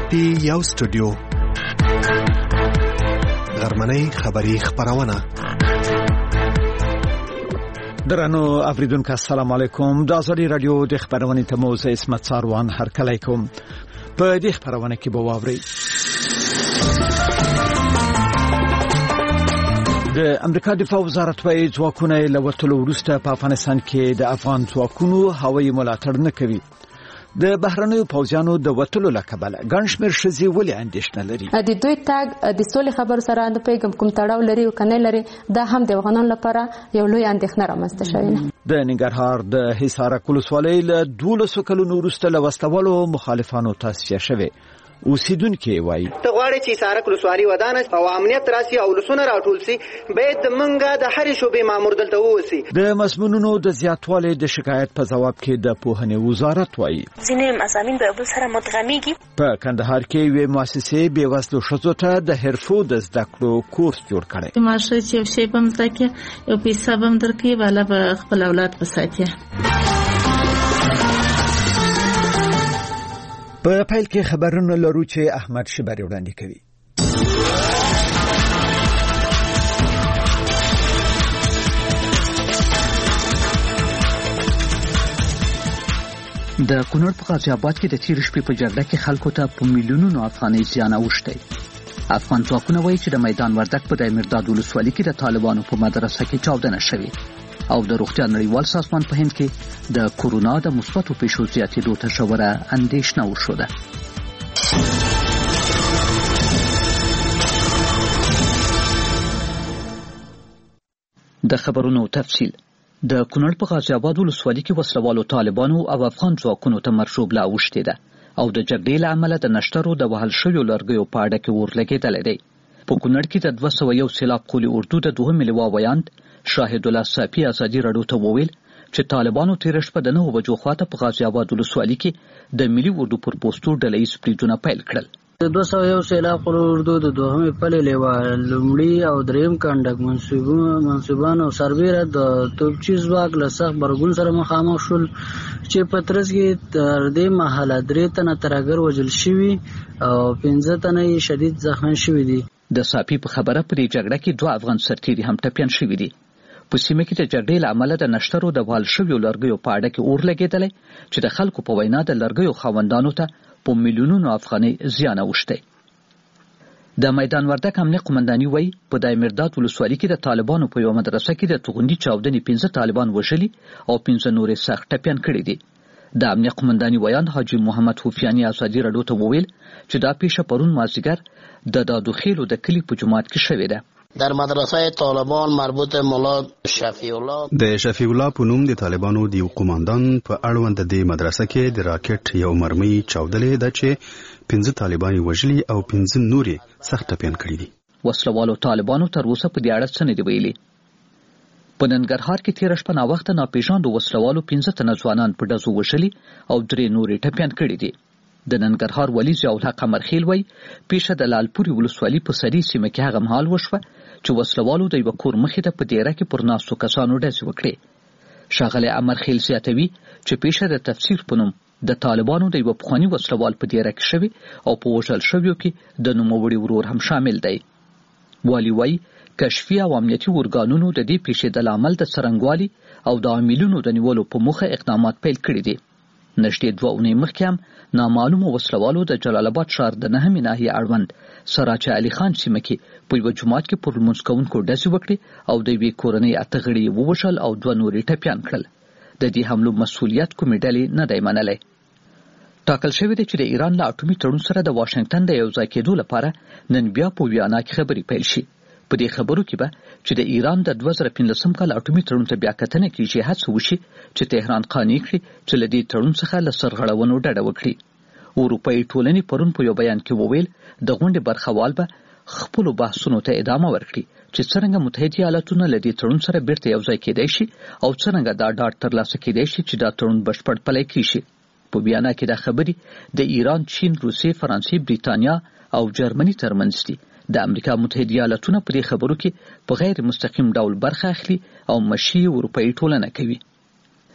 پی یو سټوډیو غرمنۍ خبری خبرونه. درنو اوریدونکو السلام علیکم. د ازادي رادیو د خبرونې تموز اسمت ساروان هر کله کوم په دې خبرونه کې به واوري. د امریکا دفاع وزارت وايي ځواکونه له وټلو وروسته په افغانستان کې د افغان ځواکونو هوایي ملاتړ نه کوي. د بهرنیو پوځیانو د وټلو لکبله ګڼشمیر شزي ولې اندېښنه لري؟ د دوی تاګ د سولې خبر سره د پیغام کوم تړاو لري او کنه لري، دا هم د افغانانو لپاره یو لوی اندېښنه رامنځته شوې. د ننګرهار د حصار ولسوالۍ له 12 کلونو وروسته له وسلوالو مخالفانو تاسیس شوه. اوسیدونکو وایي ته غواړي چې حصار ولسوالۍ ودانه او امنیت راسي او لسونه راټول سي، باید منګه د هر شوبې مامور دلته ووسی. د مضمونونو د زیاتوالي د شکایت په جواب کې د پوهنې وزارت وایي ځینې مضامین به بل سره مدغميږي. په کندهار کې یوه مؤسسه بې وسلو ښځو ته د حرفو د زده کړو کورس جوړ کړي. ماشه چې یو شی په مزکه یو پیسې به درکې والا به خپل اولاد بساتي. په پیل کې خبرونه لرو چې احمد شبری وړاندې کوي. د کونړ په غازي آباد کې د تیر شپې په جګړه کې خلکو ته په میلیونونو افغانۍ زیان اوښتی. افغان ځواکونه وایي چې د میدان وردک په دایمرداد ولسوالۍ کې د طالبانو په مدرسه کې چاودنه شوې او د روغتیا نړیوال سازمان په هند کې د کورونا د مثبتو پیښو زیاتېدو ته ژوره اندېښنه وښوده. د خبرونو تفصیل. د کونړ په غازي آباد ولسوالۍ کې وسلوالو طالبانو او افغان ځواکونو ته مرشوبله اوښتې ده او د جګړې له امله د نشترو د وهل شویو لرګیو په اډه کې اور لګېدلی دی. په کونړ کې د 201 سیلاب قولي اردو د دوهم لواء ویاند شاهد الله صافي ازادي رادیو ته وویل چې طالبانو تیر شپه د 9 بجو خواته په غازي آباد ولسوالۍ کې د ملي اردو پر پوسټو ډلهیز بریدونه پیل کړل. د 201 سیلاب قولي اردو د دوهمې پلې لواء لومړي او دریم کاندک منصوبان او سربیره د توپچي ځواک له سخت برګون سره مخامخ شول چې په ترڅ کې تر دې مهاله 3 تنه ترهګر وژل شوي او 15 تنه شدید زخمی شوي دي. د صافي په خبره په دې جګړه کې 2 افغان سرتیري هم ټپیان شوي دي. په سیمه کې د جګړې له امله د نشترو د وهل شویو لرګیو په اډه کې اور لګېدلی چې د خلکو په وینا د لرګیو خاوندانو ته په میلیونونو افغانۍ زیان اوښتی. د میدان وردک امنیه قومنداني وایي په دایمرداد ولسوالۍ کې د طالبانو په یوه مدرسه کې د توغندي چاودنې 15 طالبان وژلي او 15 نورې سخت ټپیان کړي دي. د امنیه قومنداني ویاند حاجي محمد حفیانی ازادي رادیو ته وویل چې دا پیښه پرون مازدیګر د دادوخیلو د کلي په جومات کې شوې ده. در مدرسه طالبان مربوط مولا شفیع الله د شفیع الله په نوم د طالبانو د یو قوماندان په اړوند د مدرسه کې د راکټ یو مرمۍ چاودلې ده چې 15 طالبان وژلي او 15 نورې سخت ټپیان کړي دي. وسلوالو طالبانو تر اوسه په دې اړه څه نه دي ویلي. په ننګرهار کې تیر شپه ناوخته ناپېژاندو وسلوالو 15 تنه ځوانان په ډزو وژلي او 3 نورې ټپیان کړي دي. د ننګرهار والي ضیاء الحق قمرخیل وایي پیښه د لالپوري ولسوالۍ په سري سیمه کې هغه مهال وشوه چې وسلوالو د یو کور مخې ته په دیره کې پر ناستو کسانو ډزې وکړې. ښاغلی قمرخیل زیاتوي چې پیښه د تفسیر په نوم د طالبانو د یو پخواني وسلوال په دیره کې شوی او په وژل شویو کې د نوموړي ورور هم شامل دی. والي وایي کشفي او امنیتي ارګانونو د دې پیښې د لامل د څرنګوالي او د عاملونو د نیولو په موخه اقدامات پیل کړي دي. نږدې 2 اونۍ مخکې هم نامعلومو وسلوالو د جلال آباد ښار د 9مې ناحیې اړوند سراج علي خان سیمه کې په یوه جومات کې پر لمونځ کوونکو ډزې وکړې او د یوې کورنۍ 8 غړي یې ووژل او 2 نورې ټپیان کړل. د دې حملو مسؤلیت کومې ډلې نه دی منلی. ټاکل شوې ده چې د ایران له اټومي تړون سره د واشنګټن د یوځای کېدو لپاره نن بیا په ویانا کې خبرې پیل شي. په دې خبرو کې به چې د ایران د 2015 کال اټومي تړون ته بیا کتنه کیږي هڅه وشي چې تهران قانع کړي چې له دې تړون څخه له سرغړونو ډډه وکړي. اروپایي ټولنې پرون په یو بیان کې وویل د غونډې برخوال به خپلو بحثونو ته ادامه ورکړي چې څرنګه متحده ایالاتونه له دې تړون سره بیرته یوځای کېدای شي او څرنګه دا ډاډ ترلاسه کېدای شي چې دا تړون بشپړ پلی کړي. په بیان کې دا خبرې د ایران، چین، روسیې، فرانسې، بریتانیا او جرمني ترمنځ دي. د امریکا متحده ایالاتونه په دې خبرو کې په غیر مستقیم ډول برخه اخلي او مشي اروپایي ټولنه کوي.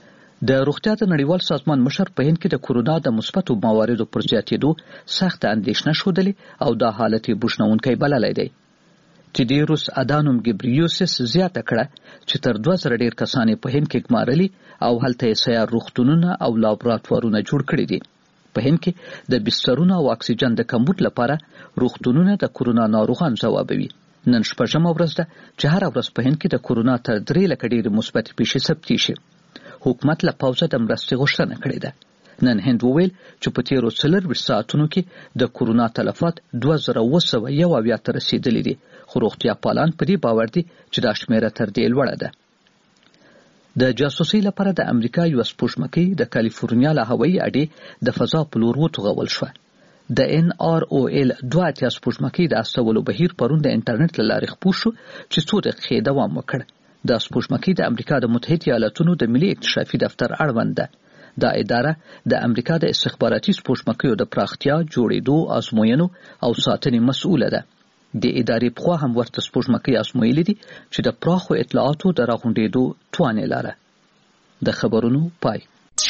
د روغتیا د نړیوال سازمان مشر په هند کې د کورونا د مثبتو مواردو پر زیاتېدو سخت اندېښنه ښودلې او دا حالت یې بوشنونکی بللی دی. تیډیروس ادانوم ګبریوسس زیاته کړه چې تر 2000 ډیر کسان په هند کې ګمارلي او هلته یې سیار روغتونونه او لابراتوارونه جوړ کړي دي. په هند کې د بسترونو او اکسیجن د کمبود لپاره روغتونونه د کورونا ناروغان ځوابوي. نن شپږمه ورځ ده چې هر ورځ په هند کې د کورونا تر 3 لکه ډېرې مثبتې پیښې ثبتې شي. حکومت له پوځه د مرستې غوښتنه کړې ده. نن هند وویل چې په تیرو 24 ساعتونو کې د کورونا تلفات 2971 ته رسیدلي دي، خو روغتیا پالان په دې باور دي چې دا شمیره تر دې لوړه ده. د جاسوسۍ لپاره د امریکا یو سپوږمکۍ د کالیفورنیا له هوایي اډې د فضا په لور وتوغول شوه. د NROL 2 سپوږمکۍ د استولو بهیر پرون د انټرنیټ له لارې خپور شو چې څو دقیقې دوام وکړ. دا سپوږمکۍ د امریکا د متحده ایالاتونو د ملي اکتشافي دفتر اړوند ده. دا اداره د امریکا د استخباراتي سپوږمکیو د پراختیا، جوړېدو، ازموینو او ساتنې مسؤله ده. د ادارې پخوا هم ورته سپوږمکۍ ازمویلې دي چې د پراخو اطلاعاتو د راغونډېدو توان یې لاره. د خبرونو پای.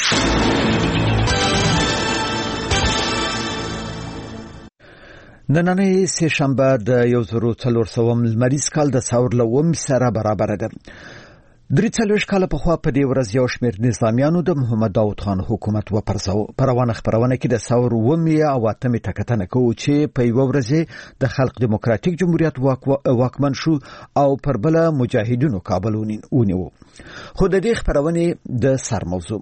نننۍ سه شنبه د 1400 لمریز کال د ثور له 9 سره برابر ده. 43 کاله پخوا په دې ورځ یو شمېر نظامیانو د محمد داود خان حکومت وپرځاوه. په روانه خپرونه کې د ثور 9 او 8 ټکټنه کوو چې په یو ورځ د خلق دیموکراتیک جمهوریت واکمن شو او پر بل مجاهدینو کابل ونیو. خو د دې خپرونې د سر موضوع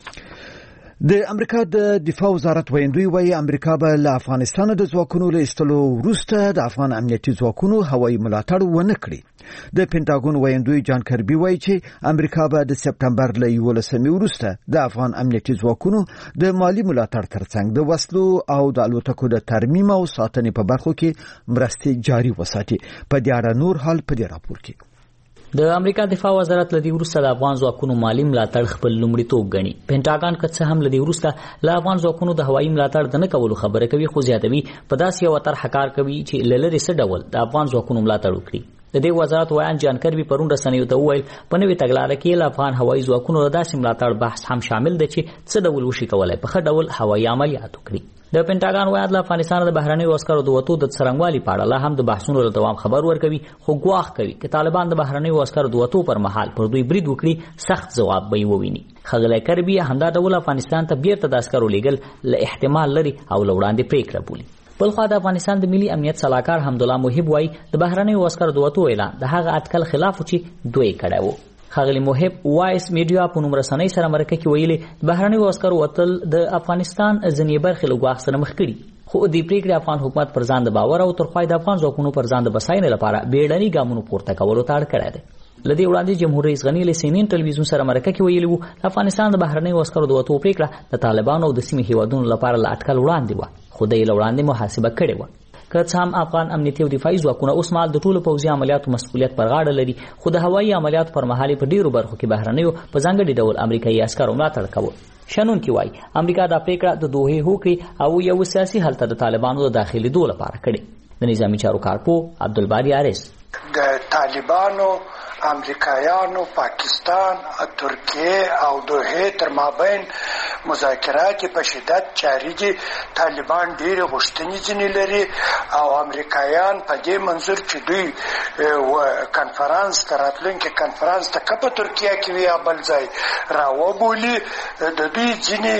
د امریکا د دفاع وزارت ویندوی وایي امریکا به له افغانستان د ځواکونو له ایستلو وروسته د افغان امنیتي ځواکونو هوایي ملاتړ ونه کړي. د پینټاګون ویندوی جان کربي وایي چې امریکا به د سپټمبر له 11 وروسته د افغان امنیتي ځواکونو د مالی ملاتړ ترڅنګ د وسلو او د الوتکو د ترمیم او ساتنې په برخو کې مرستې جاري وساتي. په دې اړه نور حال په دې راپور کې. د امریکا دفاع وزارت لدی وروسته د افغان ځواکونو مالی ملاتړ خپل لومړیتوب ګڼي. پینټاګون که څه هم لدی وروسته له افغان ځواکونو د هوایي ملاتړ د نه کولو خبره کوي، خو زیاتوي په داسې یو طرح کار کوي چې لری څه ډول د افغان ځواکونو ملاتړ وکړي. د دې وزارت وایي جان کربي پرون رسنیو ته وویل په نوې تګلارې کې له افغان هوایي ځواکونو د داسې ملاتړ بحث هم شامل دی چې څه ډول وشي کولای په ښه ډول هوایي عملیات وکړي. د پینټاګون وایي د افغانستان د بهرنیو عسکرو د وټو د څرنګوالي په اړه لا هم د بحثونو له دوام خبر ورکوي، خو ګواښ کوي چې طالبان د بهرنیو عسکرو د وټو پر مهال پر دوی برید وکړي سخت ځواب به وویني. ښاغلی کربي همدا ډول افغانستان ته بیرته د عسکرو لیږل له احتمال لري او له وړاندې پریکړه بولي. بلخوا د افغانستان د ملي امنیت صلاحکار حمدالله محب وایي د بهرنیو عسکرو د وټو اعلان د هغه اټکل خلاف و چې دوی کړی و. ښاغلی محب وایس میډیا په نوم رسنۍ سره مرکه کې ویلي د بهرنیو عسکرو وتل د افغانستان ځینې برخې له ګواښ سره مخ کړي، خو د پریکړې افغان حکومت پر ځان د باور او ترخوای د افغان ځواکونو پر ځان د بساینې لپاره بیړني ګامونو پورته کولو ته اړ کړی دی. لدې وړاندې جمهور رئیس غنی له سینین ټلویزیون سره مرکه کې ویلي وو د افغانستان د بهرنیو عسکرو د وټو پریکړه د طالبانو او د سیمې هیوادونو لپاره له اټکل وړاندې وه، خو د یې له وړاندې محاسبه کړې وه. که څه هم افغان امنیتي او دفاعي ځواکونه اوس مهال د ټولو پوځي عملیاتو مسؤلیت پر غاړه لري، خو د هوایي عملیاتو پر مهال په ډیرو برخو کې بهرنیو په ځانګړي ډول امریکایي عسکرو ملاتړ کوي. شنونکي وایي امریکا دا پریکړه د دوحې هوکړې او یو سیاسي حل ته د طالبانو د داخلېدو لپاره کړې. د نظامي چارو کارپوه عبدالباری عارض د طالبانو، امریکایانو، پاکستان، ترکیه او دوحې تر مابین مذاکرات په شدت جاری دي. طالبان ډېرې غوښتنې ځینې لري او امریکایان په دې منظور چې دوی کنفرانس ته راتلونکي کنفرانس ته که په ترکیه کې وي یا بل ځای راوبولي د دوی ځینې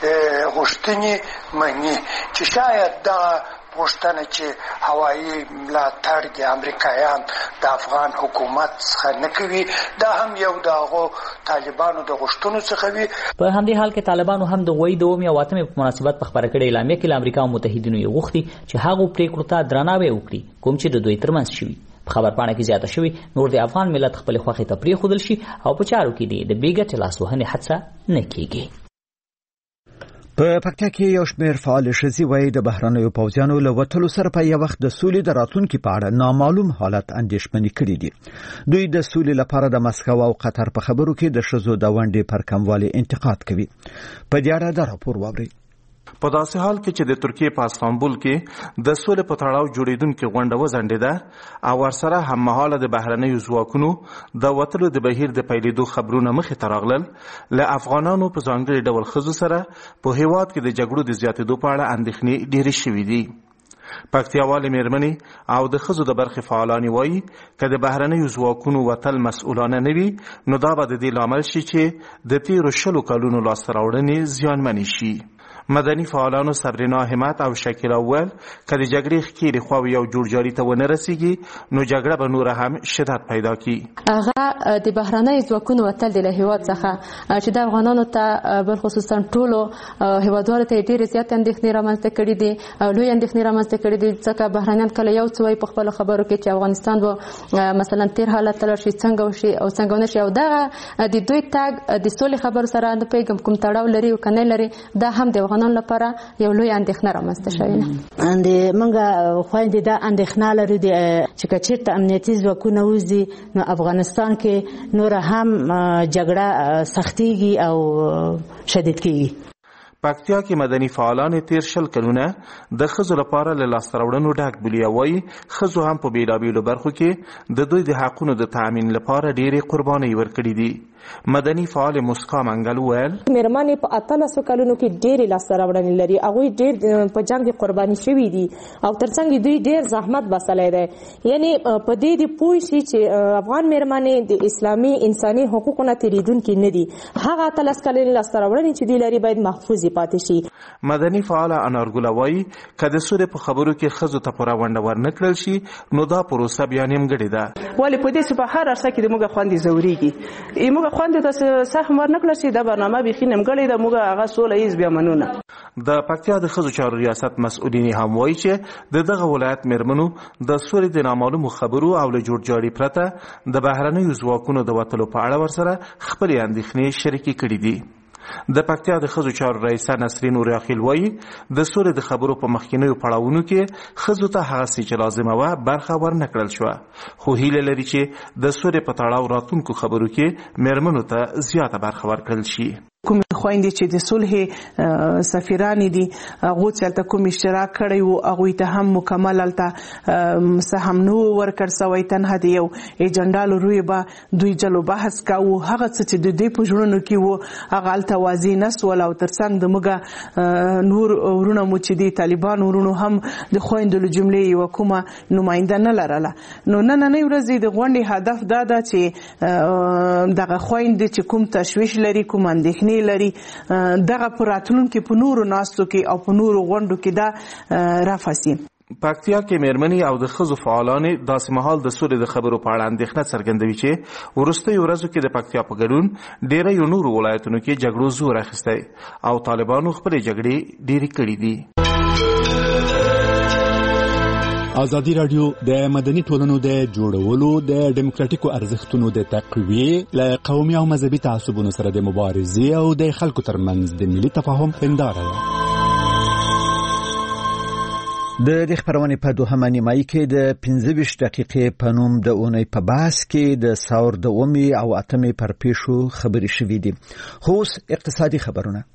غوښتنې مني چې شاید دغه غوښتنه چې هوایي ملاتړ د امریکایان د افغان حکومت څخه نه کوي دا هم یو د هغو طالبانو د غوښتنو څخه وي. په همدې حال کې طالبانو هم د غوی د 9 او 8 په مناسبت په خبره کړې اعلامیه کې له امریکا او متحدینو یې غوښتي چې هغو پریکړو ته درناوی وکړي کوم چې د دوی ترمنځ شوي. په خبرپاڼه کې زیاته شوي نور د افغان ملت خپل خوښې ته پرېښودل شي او په چارو کې د بې ګټې لاسوهنې هڅه نه کیږي. په پکتیا کې یو شمېر فعال ښځې وایي د بهرنیو پوځیانو له وتلو سره په یو وخت د سولې د راتلونکي په اړه نامعلوم حالت اندېښمنې کړي دي. دوی د سولې لپاره د مسکو او قطر په خبرو کې د ښځو د ونډې پر کموالي انتقاد کوي. په دې اړه دا راپور واورئ. په داسې حال کې چې د ترکیې په استانبول کې د سولې په تړاو جوړېدونکې غونډه وځنډېده او ورسره هممهاله د بهرنیو ځواکونو د وتلو د بهیر د پیلېدو خبرونه مخې ته راغلل، له افغانانو په ځانګړي ډول ښځو سره په هېواد کې د جګړو د زیاتېدو په اړه اندېښنې ډېرې شوي دي. پکتیاوالې مېرمنې او د ښځو د برخې فعالانې وایي که د بهرنیو ځواکونو وتل مسؤلانه نه وي نو دا به د دې لامل شي چې د تېرو 10 کلونو لاسته راوړنې زیانمنې شي. مدني فعالانو صبرینا همت او شکیلا وویل که د جګړې ښکېلې خواوې یو جوړجاړي ته ونه رسېږي نو جګړه به نوره هم شدت پیدا کړي. هغه د بهرنیو ځواکونو وتل د له هېواد څخه چې د افغانانو ته بالخصوصا ټولو هېوادوالو ته یې ډېرې زیاتې اندېښنې رامنځته کړي دي، لوی اندېښنې رامنځته کړي دي، ځکه بهرنیان کله یو څه وایي په خپلو خبرو کې چې افغانستان به مثلا تېر حالت ته لاړ شي، څنګه وشي او څنګه ونه شي، او دغه د دوی تګ د سولې خبرو سره نه پوهېږم کوم تړاو لري او که نه لري، دا هم د افغانانو لپاره یو لوی اندېښنه رامنځته شوې ده. موږ خویندې دا اندېښنه لرو چې که چېرته امنیتي ځواکونه وځي نو افغانستان کې نوره هم جګړه سختېږي او شدید کېږي. پکتیا کې مدني فعالان تیر 10 کلونه د ښځو لپاره له لاسته راوړنو ډک بولي او وایي ښځو هم په بېلابېلو برخو کې د دوی د حقونو د تأمین لپاره ډېرې قربانۍ ورکړي دي. مدني فعال مسکا منګل وویل مېرمنې په 18 کلونو کې ډېرې لاسته راوړنې لري، هغوی ډېر په جنګ کې قرباني شوي دي او ترڅنګ دوی ډېر زحمت باسلی دی. یعنی په دې د پوه شي چې افغان مېرمنې د اسلامي انساني حقوقو نه تېرېدونکي نه دي، هغه 18 کلنې لاسته راوړنې چې دوی لري باید محفوظ پاتې شي. مدني فعال انارګله وایي که د سولې په خبرو کې ښځو ته پوره ونډه ورنکړل شي نو دا پروسه بیا نیمګړې ده. ولې په دې په هر عرصه کې د موږ خویندې ځورېږي، موږ خویندې ته سهم ورنکړل شي، دا برنامه بیخي نیمګړې ده، موږ هغه سوله ییز بیا منو نه. د پکتیا د ښځو چارو ریاست مسؤلین هم وایي چې د دغه ولایت مېرمنو د سولې د نامعلومو خبرو او له جوړجاړي پرته د بهرنیو ځواکونو د وتلو په اړه ورسره خپلې اندېښنې شریکې کړي دي. د پکتیا د ښځو چارو رئیسه نسرین اوریاخیل وایي د سولې د خبرو په مخکینیو پړاوونو کې ښځو ته هغه څه چې لازمه وه برخه ورنکړل شوه، خو هیله لري چې د سولې په تړاو راتلونکو خبرو کې مېرمنو ته زیاته برخه ورکړل شي. کومې خویندې چې د صلح سفیرانې دي هغو چې هلته کوم اشتراک کړی و هغوی ته هم مکمل هلته سهم نه و ورکړ سوی، تنها د یو ایجنډا روی به دوی جلو بحث کوو، هغه څه چې د دوی په زړونو کې و هغه هلته واضح نه سول او ترڅنګ د موږ نور ورونه مو چې دي طالبان ورونو هم د خویندو له جملې یوه کومه نماینده نه لرله. نو نننۍ ورځ د غونډې هدف دا ده چې دغه خویندې چې کوم تشویش لري، کوم اندېښنې لري، دغه په راتلونکي په نورو ناستو کې او په نورو غونډو کې دا رفع سي. پکتیا کې مېرمنې او د ښځو فعالانې داسې مهال د سولې د خبرو په اړه اندېښنه څرګندوي چې وروستیو ورځو کې د پکتیا په ګډون ډېریو نورو ولایتونو کې جګړو زور اخیستی او طالبانو خپلې جګړې ډېرې کړي دي. ازادي راډیو د مدني ټولنو د جوړولو د ډیموکراټیکو ارزښتونو د تقویې له قومي او مذهبي تعصبونو سره د مبارزې او د خلکو ترمنځ د ملي تفاهم هنداره ده. د خبرونې په دوهمه نیمایي کې د 15 دقیقې په نوم د اونۍ په بحث کې د ساور د اومي او اتمې پر پیښو خبرې شوې دي. خو اوس اقتصادي خبرونه.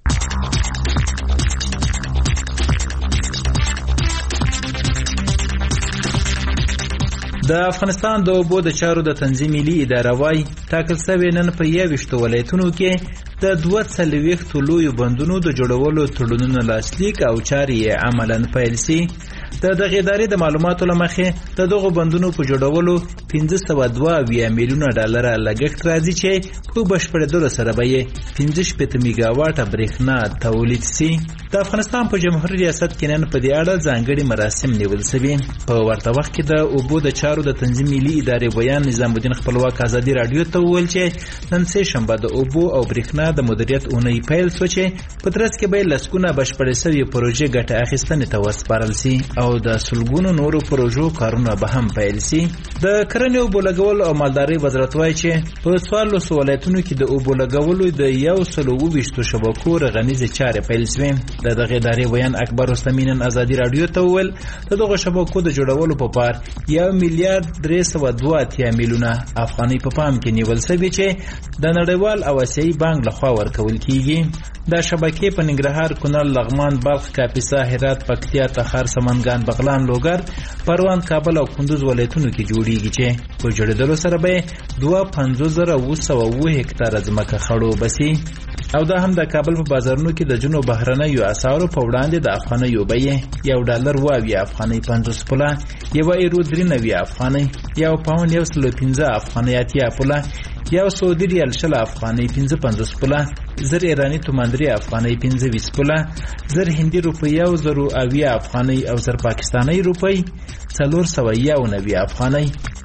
د افغانستان د اوبو د چارو د تنظیم ملي اداره وايي ټاکل شوی نن په 21 ولایتونو کې د 240 لویو بندونو د جوړولو تړونونه لاسلیک او چارې عملاً پیل شي. د دغه ادارې د معلوماتو لمخې د دغه بندونو په جوړولو 502 میلیونه ډالر لګښت راځي چې په بشپړېدلو سره به یې 15 میگاواټه برېښنا تولید شي. د افغانستان په جمهوریت ریاست کې نن په دې اړه ځانګړي مراسم نیول شوي. په ورته وخت کې د اوبو د چارو د تنظیم ملي ادارې بیان نظام الدین خپلواک ازادي رادیو ته وویل چې نن سه شنبه د اوبو او برېښنا د مدیریت اونۍ پیل شو چې په ترڅ کې به لسګونه بشپړې شوې پروژې ګټه اخیستنې ته وسپارل شي او د سلګونو نورو پروژو کارونه به هم پیل شي. د کرنې اوبو لګول او مالدارۍ وزارت وایي چې په 14 ولایتونو کې د اوبو لګولو د 120 شبکو رغنیزې چارې پیل شوې. د دغه ادارې بیان اکبر رستمی نن ازادي رادیو ته وویل د دغه شبکو د جوړولو په پار 1 میلیارډ 302 میلیونه افغانۍ په پام کې نیول شوی چې د نړیوال او آسیایي بانک لخوا لخوا ورکول کیږي. دا شبکې په ننګرهار، کونړ، لغمان، بلخ، کاپیسا، هرات، پکتیا، تخار، سمنګان، بغلان، لوګر، پروان، کابل او کندوز ولایتونو کې جوړیږي چې په جوړېدلو سره به 52,207 هکتاره ځمکه خړو بسي. او دا هم د کابل په بازارونو کې د جنوب بهرنیو اسعارو په وړاندې د افغانیو بیې $1 واوی افغانۍ 50 پوله، €1 93 افغانۍ، £1 115 افغانۍ 80 پوله، £100 شل افغانۍ 55 پوله، زر ایرانی توماندری افغانۍ 25 پوله، زر هندي روپۍ 0.80 افغانۍ او زر پاکستانی روپۍ 490 افغانۍ.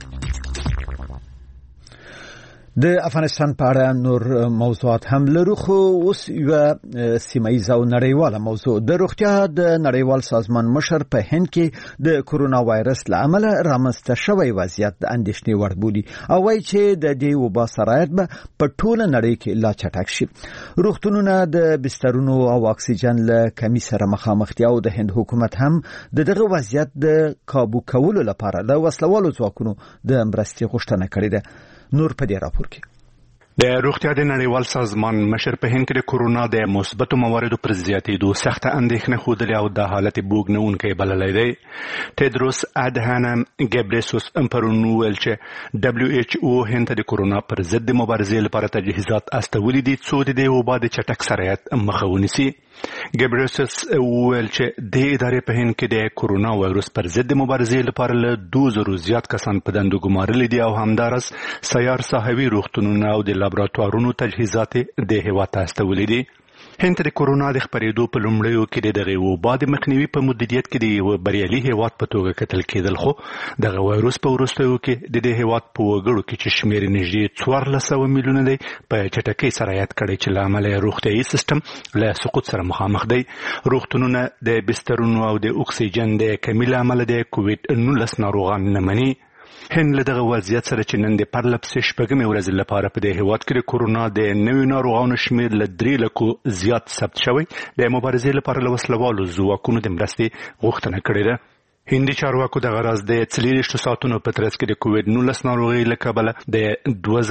د افغانستان په اړه نور موضوعات هم لرو، خو اوس یو سیمایي او نړیواله موضوع. د روغتیا د نړیوال سازمان مشر په هند کې د کورونا وایرس له امله رامنځته شوی وضعیت د اندېښنې وړ بولي او وایي چې د دې وبا سرایت به په ټوله نړۍ کې لا چټک شي. روغتونونه د بسترونو او اکسیجن له کمی سره مخامخ دي او د هند حکومت هم دغه وضعیت د کابو کولو لپاره له وسلوالو ځواکونو د مرستې غوښتنه کړې ده. نور په دې راپور کې د روغتیا د نړیوال سازمان مشر په هند کې د کورونا د مثبتو مواردو پر زیاتېدو سخته اندېښنه ښودلې او د حالت بوږنونکی بللی دی. تدروس ادهانم ګبریسوس پرون وویل چې WHO هند ته د کورونا پر ضد مبارزې لپاره تجهیزات استولي دي څو د دې وبا د چټک سرایت مخه ونیسي. ګبریسوس وویل چې د ادارې په هند کې د کورونا وایرس پر ضد مبارزې لپاره له 2000 زیات کسان په دندو ګمارلي دي او همدارس سیار ساحوي روغتونونه او د لابراتوارونو تجهیزات د هیواد ته استولي دي. هند د کورونا د خپرېدو په لومړیو کې د دغه وبا د مخنیوي په مدیریت کې د یو بریالي هیواد په توګه کتل کېدل، خو دغه وایرس په وروستیو کې د دې هیواد په وګړو کې چې شمېر نږدې 1400 میلیونه دی په چټکۍ سرایت کړی چې له امله روغتیايي سیستم له سقوط سره مخامخ دی. روغتونونه د بسترونو او د اکسیجن د کمی له امله د کووډ-19 ناروغان نه مني. هند له دغه وضعیت سره چې نن د پرلپسې شپږمې ورځې لپاره په دې هیواد کې د کورونا د نویو ناروغانو شمېر له 3 لکو زیات ثبت شوی د مبارزې لپاره له وسلوالو ځواکونو د مرستې غوښتنه کړې ده. هندي چارواکو دغه راز د 24 ساعتونو په ترڅ کې د کووډ-19 ناروغۍ له کبله د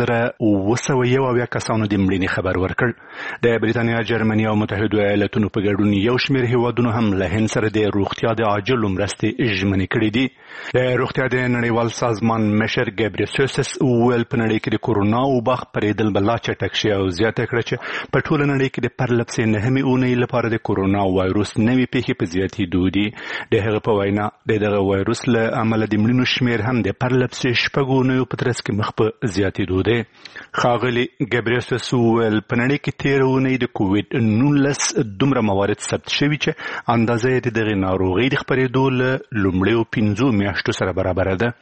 2201 کسانو د مړینې خبر ورکړ. د بریتانیا، جرمني او متحده ایالاتونو په ګډون یو شمېر هیوادونو هم له هند سره د روغتیا د عاجلو مرستې ژمنې کړې دي. د روغتیا د نړیوال سازمان مشر ګبریسوس وویل په نړۍ کې د کورونا وبا خپرېدل به لا چټک شي او زیاته کړه چې په ټوله نړۍ کې د پرلپسې نهمې اونۍ لپاره د کورونا وایرس نوې پیښې په زیاتېدو دي. د هغه په وینا دغه وایرس له امله د مړینو شمېر هم د پرلپسې شپږو اونیو په ترڅ کې مخ په زیاتېدو دی. ښاغلي ګبریسوس وویل په نړۍ کې تېره اونۍ د کووډ-19 دومره موارد ثبت شوي چې اندازه یې د دغې ناروغۍ د خپرېدو له لومړیو 5 میاشتو سره برابره ده.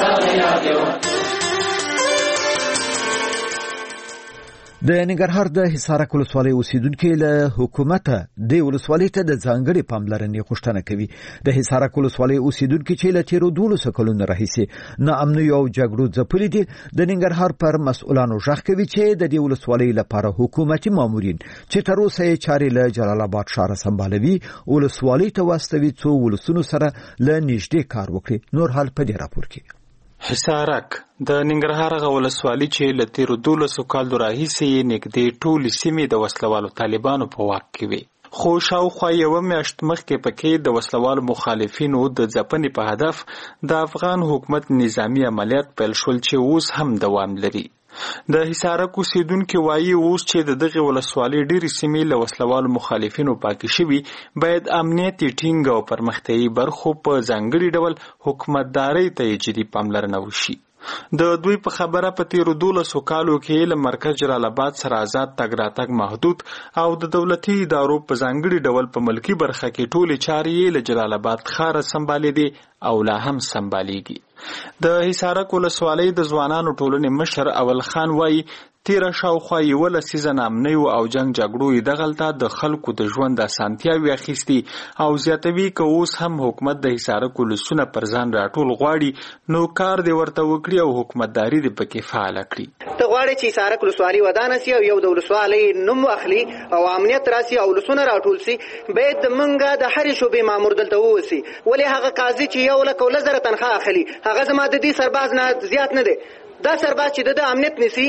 د ننګرهار د حصارک ولسوالۍ اوسیدونکو له حکومت د ولسوالۍ ته د ځانګړي پاملرنې غوښتنه کوي. د حصارک ولسوالۍ اوسیدونکو چې له تیرو 12 کلونو راهیسې ناامنۍ او جګړو ځپلي دي د ننګرهار پر مسؤلانو غږ کوي چې د دې ولسوالۍ لپاره حکومتي مامورین چې تر اوسه یې چارې له جلال آباد ښار سمبالوي ولسوالۍ ته واستوي څو ولسونو سره له نږدې کار وکړي. نور حال په دې راپور کې. حصارک د ننګرهار غو ولسوالۍ چې له تیرو 12 کالو راهیسې نږدې ټولې سیمې د وسلوالو طالبانو په واک کې وي، خو شاوخوا یوه میاشت مخکې پکې د وسلوالو مخالفینو د ځپنې په هدف د افغان حکومت نظامی عملیات پیل شول چې اوس هم دوام لري. د حصارک اوسیدونکو وایي اوس چې د دغه ولسوالۍ ډېرې سیمې له وسلوالو مخالفینو پاکې شوي، باید امنیت ټینګ او پرمختیایي برخو په ځانګړي ډول حکومتدارۍ ته جدي پاملرنه وشي. د دوی په خبره په تیرو 12 کالو کې له مرکز جلال آباد سره آزاد تګ راتګ محدود او د دولتي ادارو په ځانګړي ډول په ملکی برخه کې ټولې چارې له جلال آباد ښار سمبالې دي او لا هم سمبالېږي. د حصارک ولسوالۍ د ځوانانو ټولنې مشر اول خان وایي تیره شاوخوا 11 لسیزه ناامنیو او جنگ جګړو یې دغلته د خلکو د ژوند اسانتیاوې اخیستي او زیاتوي که اوس هم حکومت د حصارک ولسونه پر ځان راټول غواړي نو کار دې ورته وکړي او حکومتداري دې پکې فعاله کړي. ته غواړې چې حصارک ولسوالۍ ودانه سي او یو د ولسوالۍ نوم واخلي او امنیت راسي او ولسونه راټول سي، باید موږ د هرې شوبې مامور دلته ووسي. ولې هغه قاضي چې 1,00,000 تنخواه اخلي هغه زما د دې سرباز نه زیات نه دی. دا سرباز چې د امنیت نیسي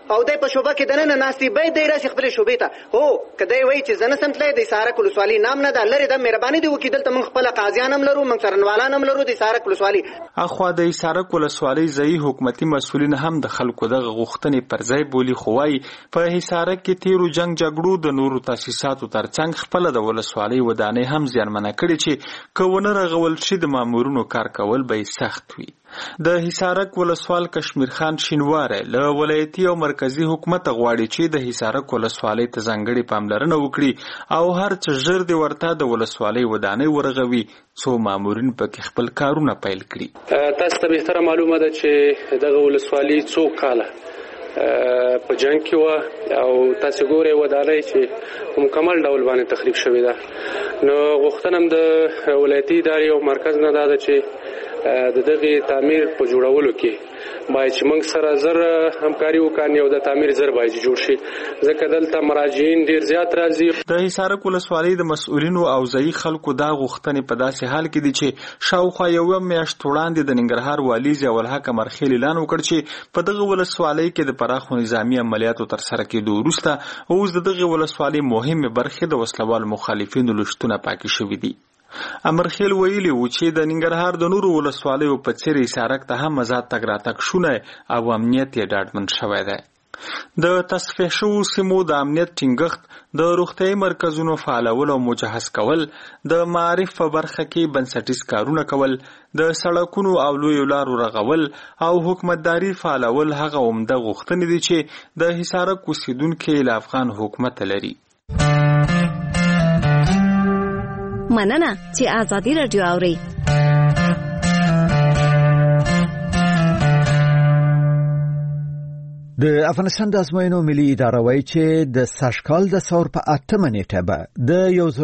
او دای په شوبه کې دنه ناستي به دی راشي خپل شوبې ته هو کدی وای چې زنه سم تلای د سارک ولسوالي نام نه ده لری د مهرباني دی وکیدل ته من خپل قاضیان هم لرو من سرنوالان هم لرو د سارک ولسوالي اخوا د سارک ولسوالي ځای حکومتي مسؤلین هم د خلکو د غوښتنې پر ځای بولی خوای په حصارک کې تیرو جنگ جګړو د نورو تاسیساتو ترڅنګ خپل د ولسوالۍ ودانې هم زیانمنه کړي چې کونه رغول شي د مامورونو کار کول به سخت وي. د حصارک ولسوال کشمیر خان شینواره له ولایتي او مرکزی حکومت غواړي چې د حصارک ولسوالۍ ته ځانګړي پاملرنه وکړي او هر څه ژر د ورته د ولسوالۍ ودانې ورغوي څو مامورین پکې خپل کارونه پیل کړي. تاسو ته به معلومه ده چې دغه ولسوالۍ څو کاله په جنگ کې و او تاسو ګورئ ودانۍ چې مکمل ډول باندې تخریب شوې ده. نو غوښتنه د ولایتي ادارې او مرکز نه ده چې د دغه تعمیر په جوړولو کې باید چې موږ سره زر همکاري وکړو او د تعمیر زر باید جوړ شي ځکه دلته مراجعین ډیر زیات راځي. د حصارک ولسوالۍ د مسؤلینو او ځایي خلکو دا غوښتنې په داسې حال کې دي چې شاوخوا یوه میاشت وړاندې د ننګرهار والي ضیاءالحق مرخیل اعلان وکړ چې په دغه ولسوالۍ کې د پراخو نظامي عملیاتو ترسره کېدو وروسته اوس د دغه ولسوالۍ مهمې برخې د وسلوال مخالفینو لشتونه پاکې شوي دي. امرخیل ویلي و چې د ننګرهار د نورو ولسوالیو په څېر حصارک ته هم آزاد تګ راتګ شونی او امنیت یې ډاډمن شوی دی. د تصفیه شوو سیمو د امنیت ټینګښت، د روغتیايي مرکزونو فعالول او مجهز کول، د معارف په برخه کې بنسټیز کارونه کول، د سړکونو او لویو لارو رغول او حکومتداري فعالول هغه عمده غوښتنې دي چې د حصارک اوسیدونکي له افغان حکومت لري. مننه چې آزادي رادیو اوري. د افغانستان د ازموینو ملي اداره وایي چې د ساشکال د ثور په 8 نیټه به د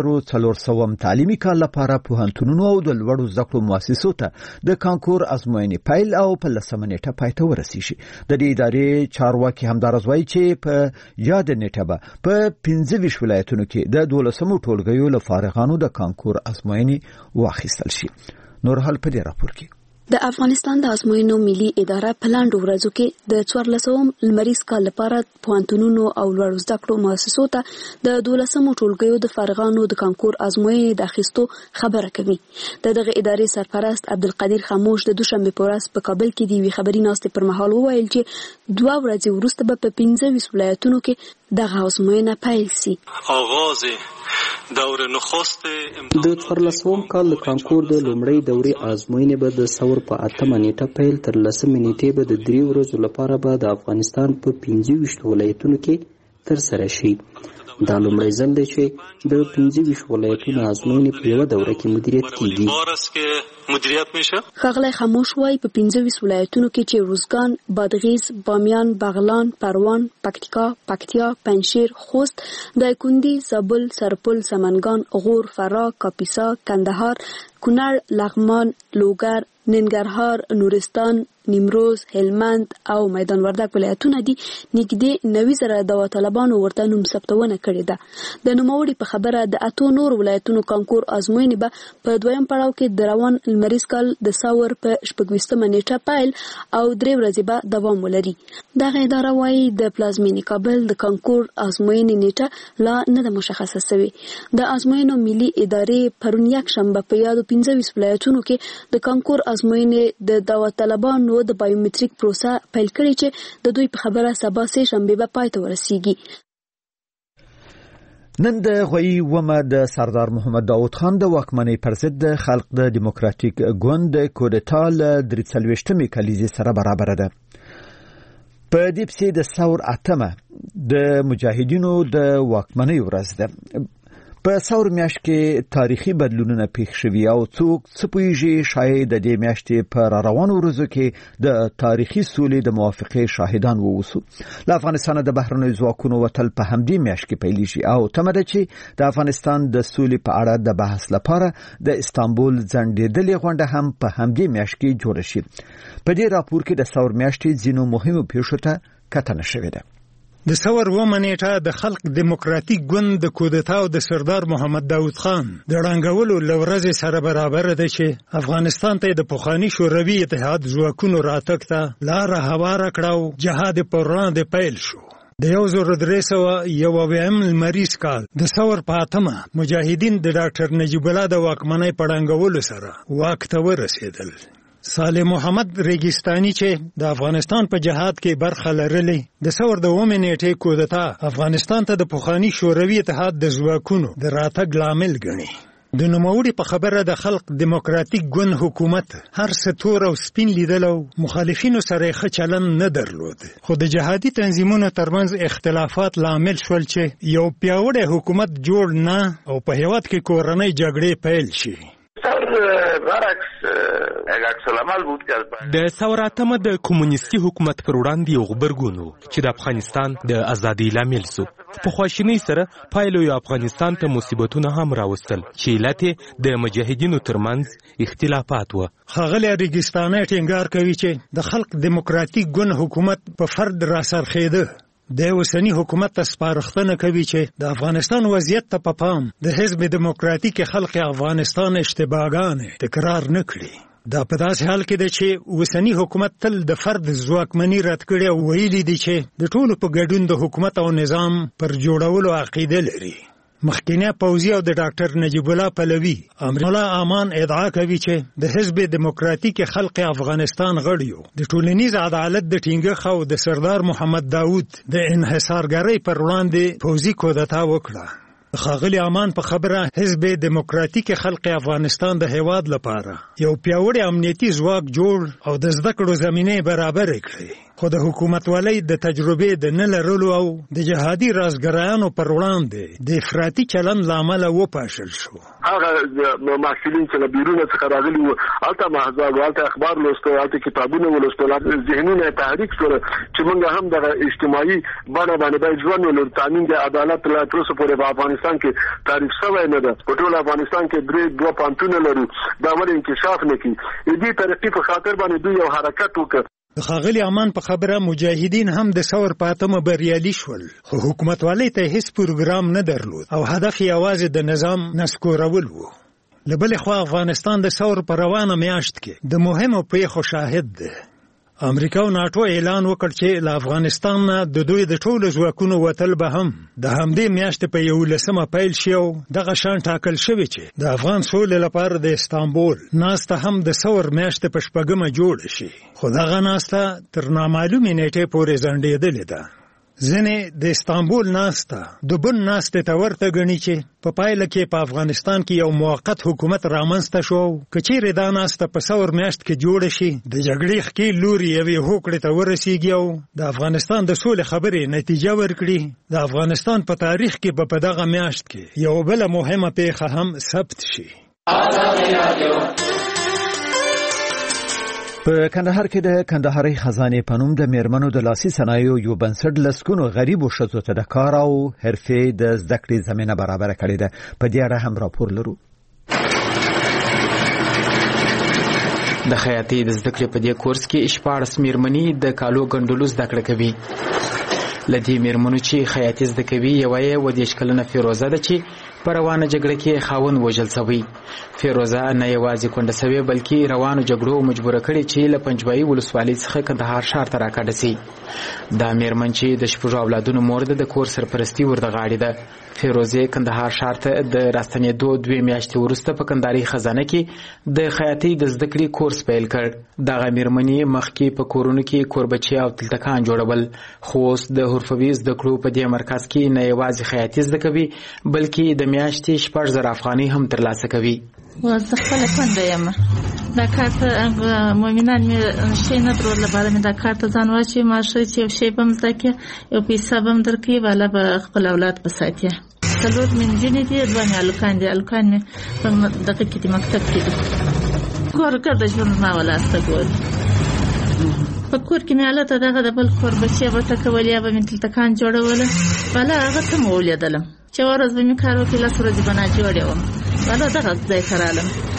1400 تعلیمي کال لپاره پوهنتونونو او د لوړو زده کړو مؤسسو ته د کانکور ازموینې پیل او په 10 نیټه پای ته ورسیږي. د دې ادارې چارواکي همدارس وایي چې په یاد نیټه به په 15 ولایتونو کې د 12 ټولګیو له فارغانو د کانکور ازموینې واخیستل شي. نور حال په دې راپور کې د افغانستان د ازموینو ملي اداره په لاندو ورځو کې د 1400 لمریز کال لپاره پوهنتونونو او لوړو زده کړو مؤسسو ته د 12 ټولګیو د فارغانو د کانکور ازموینې د اخیستو خبره کوي. دغه ادارې سرپرست عبدالقدیر خاموش د دوشنبه په ورځ په کابل کې د خبري ناستې پر مهال وویل چې 2 ورځې وروسته به په 15 ولایتونو کې دغه ازموینه پیل شي. آغاز دور نخست د 1400 کال کانکور د لومړی دورې ازموینې به د ثور په 8 نیټه پیل تر 10 نیټې به د 3 ورځو لپاره به د افغانستان په 25 ولایتونو کې تر سره شي. دا لومړی ځل دی چې د 25 ولایتونو ازموینې په یو دوره کې مدیریت کیږي. ښاغلی خاموش وایي په 15 ولایتونو کې چې روزګان، بادغیس، بامیان، بغلان، پروان، پکتیکا، پکتیا، پنجشیر، خوست، دایکنډي، زابل، سرپل، سمنګان، غور، فراه، کاپیسا، کندهار، کونړ، لغمان، لوګر، ننګرهار، نورستان، نیمروز، هلمند او میدان وردګ ولایتونه دي. نږدې 90,000 داوطلبانو ورته نوم ثبتونه کړې ده. د نوموړي په خبره د 8 نور ولایتونو کانکور ازموینې به په دویم پړاو کې د روان لمریز کال د ثور په 26 نیټه پیل او 3 ورځې به دوام ولري. دغه اداره وايي د پلازمینې کابل د کانکور ازموینې نیټه لا نه ده مشخصه شوې. د ازموینو ملي ادارې پرون یک شنبه په یادو 15 ولایتونو کې د کانکور ازموینې د داوطلبانو د بایومټریک پروسه پیل کړي چې د دوی په خبره سبا سه شنبه به پای ته ورسیږي. نن د غوی ومه د سردار محمد داود خان د واکمنۍ پر ضد د خلق د دیموکراتیک ګوند کودتا له 43مې کلیزې سره برابر ده. په دې پسې د ثور 8مه د مجاهدینو د واکمنۍ ورځ ده. په ثور میاشت کې تاریخي بدلونونه پیښ شوي او څوک څه پوهیږي شاید د دې میاشتې په روانو ورځو کې د تاریخي سولې د موافقې شاهدان ووسو. له افغانستان د بهرنیو ځواکونو وتل په همدې میاشت کې پیلیږي او تمه ده چې د افغانستان د سولې په اړه د بحث لپاره د استانبول ځنډېدلې غونډه هم په همدې میاشت کې جوړه شي. په دې راپور کې د ثور میاشتې ځینو مهمو پیښو ته کتنه شوې ده. د ثور اومه نیټه د خلق دیموکراتیک ګوند د کودتا او د سردار محمد داود خان د ړنګولو له ورځې سره برابر ده چې افغانستان ته د پخواني شوروي اتحاد ځواکونو راتګ ته لاره هواره کړه او جهاد پر وړاندې پیل شو. د 1391 لمریز کال د ثور په اتمه مجاهدین د ډاکټر نجیب الله د واکمنۍ په ړنګولو سره واک ته ورسېدل. صالح محمد ریګستاني چې د افغانستان په جهاد کې برخه لرلې د ثور د اومه نیټې کودتا افغانستان ته د پخواني شوروي اتحاد د ځواکونو د راتګ لامل ګڼي. د نوموړي په خبره د خلق دیموکراتیک ګوند حکومت هر څه تور او سپین لیدل او مخالفینو سره ښه چلن نه درلود، خو د جهادي تنظیمونو ترمنځ اختلافات لامل شول چې یو پیاوړی حکومت جوړ نه او په هیواد کې کورنۍ جګړې پیل شي. د ثور اتمه د کمونیستي حکومت پر وړاندې یو غبرګون و چې د افغانستان د ازادۍ لامل سو. په خواشینۍ سره پایلو یو افغانستان ته مصیبتونه هم راوستل چې علت د مجاهدینو ترمنځ اختلافات و. ښاغلی ریګستاني ټینګار کوي چې د خلق دیموکراتیک ګوند حکومت په فرد راسرخېده. د اوسنی حکومت ته سپارښتنه کوي چې د افغانستان وضعیت ته په پام د حزب دیموکراتیک خلق افغانستان اشتباهګانې تکرار نه کړي. دا په داسې حال کې ده چې اوسنی حکومت تل د فرد ځواکمني رد کړې او ویلي دي چې د ټولو په ګډون د حکومت او نظام پر جوړولو عقیده لري. مخکینی پوځي او د ډاکټر نجیب الله پلوي امرالله امان ادعا کوي چې د حزب دیموکراتیک خلق افغانستان غړیو د ټولنیز عدالت د ټینګښ او د سردار محمد داود د انحصارګرۍ پر وړاندې پوځي کودتا وکړه. ښاغلی امان په خبره حزب دیموکراتیک خلق افغانستان د هیواد لپاره یو پیاوړی امنیتي ځواک جوړ او د زده کړو زمینې برابرې کړې، خو د حکومتولۍ د تجربې د نه لرلو او د جهادي رازګرایانو پر وړاندې د افراطي چلند له امله وپاشل شو. هغه محصلین چې له بیرونه څخه راغلي وو هلته محضر هلته اخبار لوستل، هلته کتابونه ولوستل، ذهنونه تحریک شول چې موږ هم دغه اجتماعي بڼه باندې باید ژوند ولرو. تامین د عدالت لا تر اوسه پورې په افغانستان کې تعریف شوی نه ده. په ټول افغانستان کې دوه پوهنتونه لرو، دا ولې انکشاف نه کوي. د دې طریقې په خاطر باندې دوی یو حرکت وکړ. د ښاغلي امان په خبره مجاهدین هم د ثور په اتمه بریالي شول، خو حکومتوالۍ ته هیڅ پروګرام نه درلود او هدف یوازې د نظام نسکورول و. له بلې خوا افغانستان د ثور په روانه میاشت کې د مهمو پیښو شاهد دی. امریکا او ناټو اعلان وکړ چې له افغانستان نه د دوی د ټولو ځواکونو وتل به هم د همدې میاشتې په 11 پیل شي او دغه شان ټاکل شوی چې د افغان سولې لپاره د استانبول ناسته هم د ثور میاشتې په 8 جوړه شي، خو دغه ناسته تر نامعلومې نیټې پورې ځنډېدلې ده. ځینې د استانبول ناسته د بن ناستې ته ورته ګڼي چې په پایله کې په افغانستان کې یو موقت حکومت رامنځته شو. که چیرې دا ناسته په ثور میاشت کې جوړه شي د جګړې ښکې لوري یوې هوکړې ته ورسیږي او د افغانستان د سولې خبرې نتیجه ورکړي، د افغانستان په تاریخ کې به په دغه میاشت کې یو بله مهمه پیښه هم ثبت شي. په کندهار کې د کندهاري خزانې په نوم د میرمنو د لاسي صنایعو یو بنسټ لسکونو غریبو ښځو ته د کار او حرفې د زده کړې زمینه برابره کړې ده. په دې اړه هم راپور لرو. د خیاطۍ د زده کړې په دې کورس کې 14 میرمنې د کالو ګنډلو زده کړه کوي. لدې میرمنو چې خیاطۍ زده کوي یوه یې 22 کلنه فیروزه ده چې په روانه جګړه کې خاوند وژل شوی. فیروزه نه یوازې کونډه شوې بلکې روانو جګړو مجبوره کړې چې له پنجوایي ولسوالۍ څخه کندهار ښار ته راکډه شي. دا میرمن چې د 6 اولادونو مور ده د کور سرپرستي ورته غاړې ده. فیروزه کندهار ښار ته د راستنېدو 2 میاشتې وروسته په کندهاري خزانه کې د خیاطۍ د زده کړې کورس پیل کړ. دغه میرمنې مخکې په کورونو کې کوربچې او تلتکان جوړول، خو اوس د حرفوي زده کړو په دې مرکز کې نه یوازې خیاطۍ زده کوي بلکې د میاشتې 6,000 افغانۍ هم ترلاسه کوي. زه خپله کونډه یم، دا کار ته مؤمنان مې شی نه درلود، لپاره مې دا کار ته ځان واچوي. ماشه چې یو شی به م زده کړي، یو پیسه به م درکوي، والا به خپل اولاد به ساتي. 4 مې نجونې دي، 2 مې هلکان دي. هلکان مې په دغه کې دي، مکتب کې دي. کورګر د ژوند زما ولاسته ګوري. په کور کې مې هلته دغه د بل کور بچې به ټکول، یا به مې تلتکان جوړوله. والا هغه ته مې ولیدلم چې ورځ به مې کار وکړي، 10 ورځې به ناجوړې وم. والا دغه ځای ته رالم،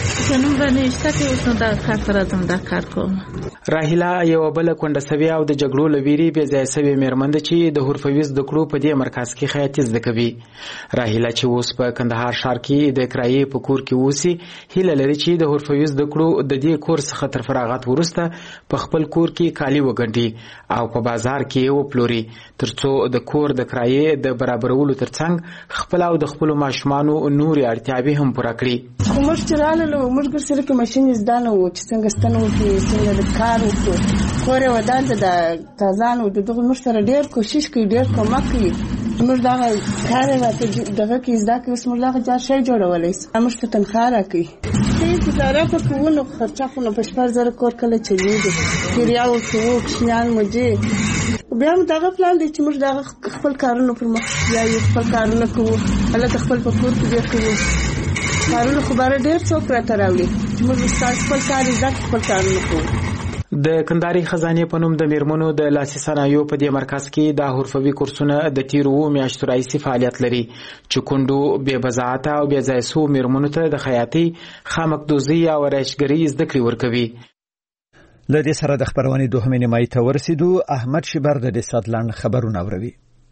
چې نوم باندې نشته کې اوس نو دا کار ته راځم دا کار کوم. راهیلا یو بل کونډه سوي او د جګړو لویری به ځای سوي میرمن چې د حرفوي زده کړو په دې مرکز کې خیاطي زده کوي. راهیلا چې اوس په کندهار ښار کې د کرایې په کور کې اوسي هیله لري چې د حرفوي زده کړو د دې کورس څخه تر فراغت وروسته په خپل کور کې کالي وګنډي او په بازار کې وپلوري ترڅو د کور د کرایې د برابرولو ترڅنګ خپل او د خپل ماشومانو نوري اړتیاوې هم پوره کړي. موږ چې راغلو موږ ګرځېدل کې ماشین زده نه وو چې څنګه ستنه وکړي څنګه د کار وکړو کور یې ودان ته د تازانو د دغه موږ سره ډېر کوشش کوي ډېر کومک کوي موږ دا کار راته دغه کې زده کوي اوس موږ هغه ځای شی جوړولی موږ ته تنخواه راکوي ګزاره په کوو نو خرچه خو نو په 1000 کور کله چلېږي کریا ورکوو کوچنیان مجې بیا هم دغه پلان دی چې موږ دغه خپل کارونه پر مخ بیایو خپل کارونه کوو هلته خپل په کور کې بیا کوو کارونه خو باره ډېر څوک راته راوړي چې موږ خپل کار زده خپل کارونه کوو. د کندهاري خزانې په نوم د میرمنو د لاسي صنایعو په دې مرکز کې د حرفوي کورسونه د تیرو میاشتو راهیسې فعالیت لري چې کونډو بې وضاحته او بې ځای سوو میرمنو ته د خیاطۍ خامکدوزۍ او ارایشګرۍ زده کړې ورکوي. له دې سره د خپرونې دوهمې نیمایي ته ورسېدو. احمد شیبر د دې ساعت لنډ خبرونه اوروي.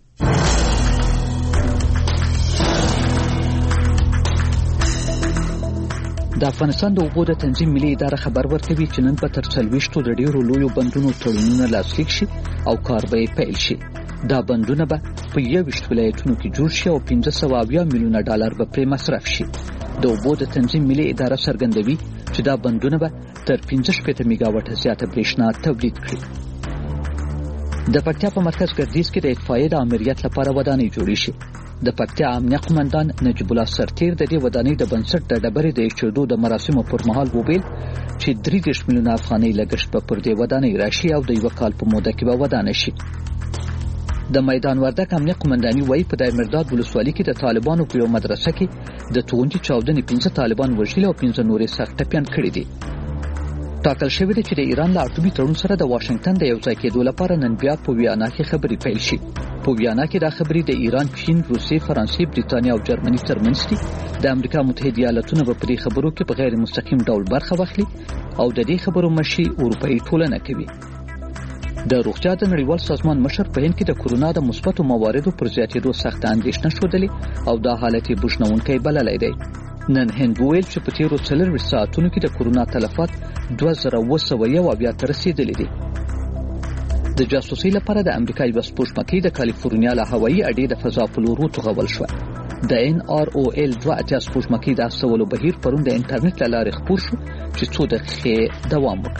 د افغانستان د اوبو د تنظیم ملي اداره خبر ورکوي چې نن به تر 40 د ډیرو لویو بندونو تړونونه لاسلیک شي او کار به پیل شي. دا بندونه به په 21 ولایتونو کې جوړ شي او 570 میلیونه ډالر به پرې مصرف شي. د اوبو د تنظیم ملي اداره څرګندوي چې دا بندونه به تر 15 میگاواټ زیاته برېښنا تولید کړي. د پکتیا په مرکز ګردیز کې د اطفائیې د امریت لپاره ودانۍ جوړې شي. د پکتیا امنیه قومندان نجیب الله سرتیر د دې ودانۍ د بنسټ د ډبرې د ایښودو د مراسمو پر مهال وویل چې 30 میلیونه افغانۍ لګښت به پر دې ودانۍ راشي او د یو کال په موده کې به ودانه شي. د میدان وردک امنیه قومنداني وایي په دایمرداد ولسوالۍ کې د طالبانو په یو مدرسه کې د توغندي چاودنې 15 طالبان وژلي او 15 نورې سخت ټپیان کړي دي. ټاکل شوی دی چې د ایران له اټومي تړون سره د واشنگټن د یو ځای کېدو لپاره نن بیا په ویانا کې خبرې پیل شي. په ویانا کې دا خبرې د ایران، چین، روسیې، فرانسې، بریتانیا او جرمني ترمنځ دي. د امریکا متحده ایالاتونه په دې خبرو کې په غیر مستقیم ډول برخه واخلي او د دې خبرو مشي اروپאי ټولنه کوي. د روغتیا د نړیوال سازمان مشر په هند کې د کورونا د مثبتو مواردو پر زیاتېدو سخت اندېښنه ښودلې او دا حالت یې بوږنونکی بللی دی. نن هند ویل چې په تیرو 24 ساعتونو کې د کورونا تلفات 2900 ته رسیدلي دي. د جاسوسۍ لپاره د امریکا یوه سپوږمکۍ د کالیفورنیا له هوایي اډې د فضا په لور وتوغول شوه. د NROL 2 سپوږمکۍ د استولو بهیر پرون د انټرنیټ له لارې خپور شو چې 2 دقیقې دوام وکړ.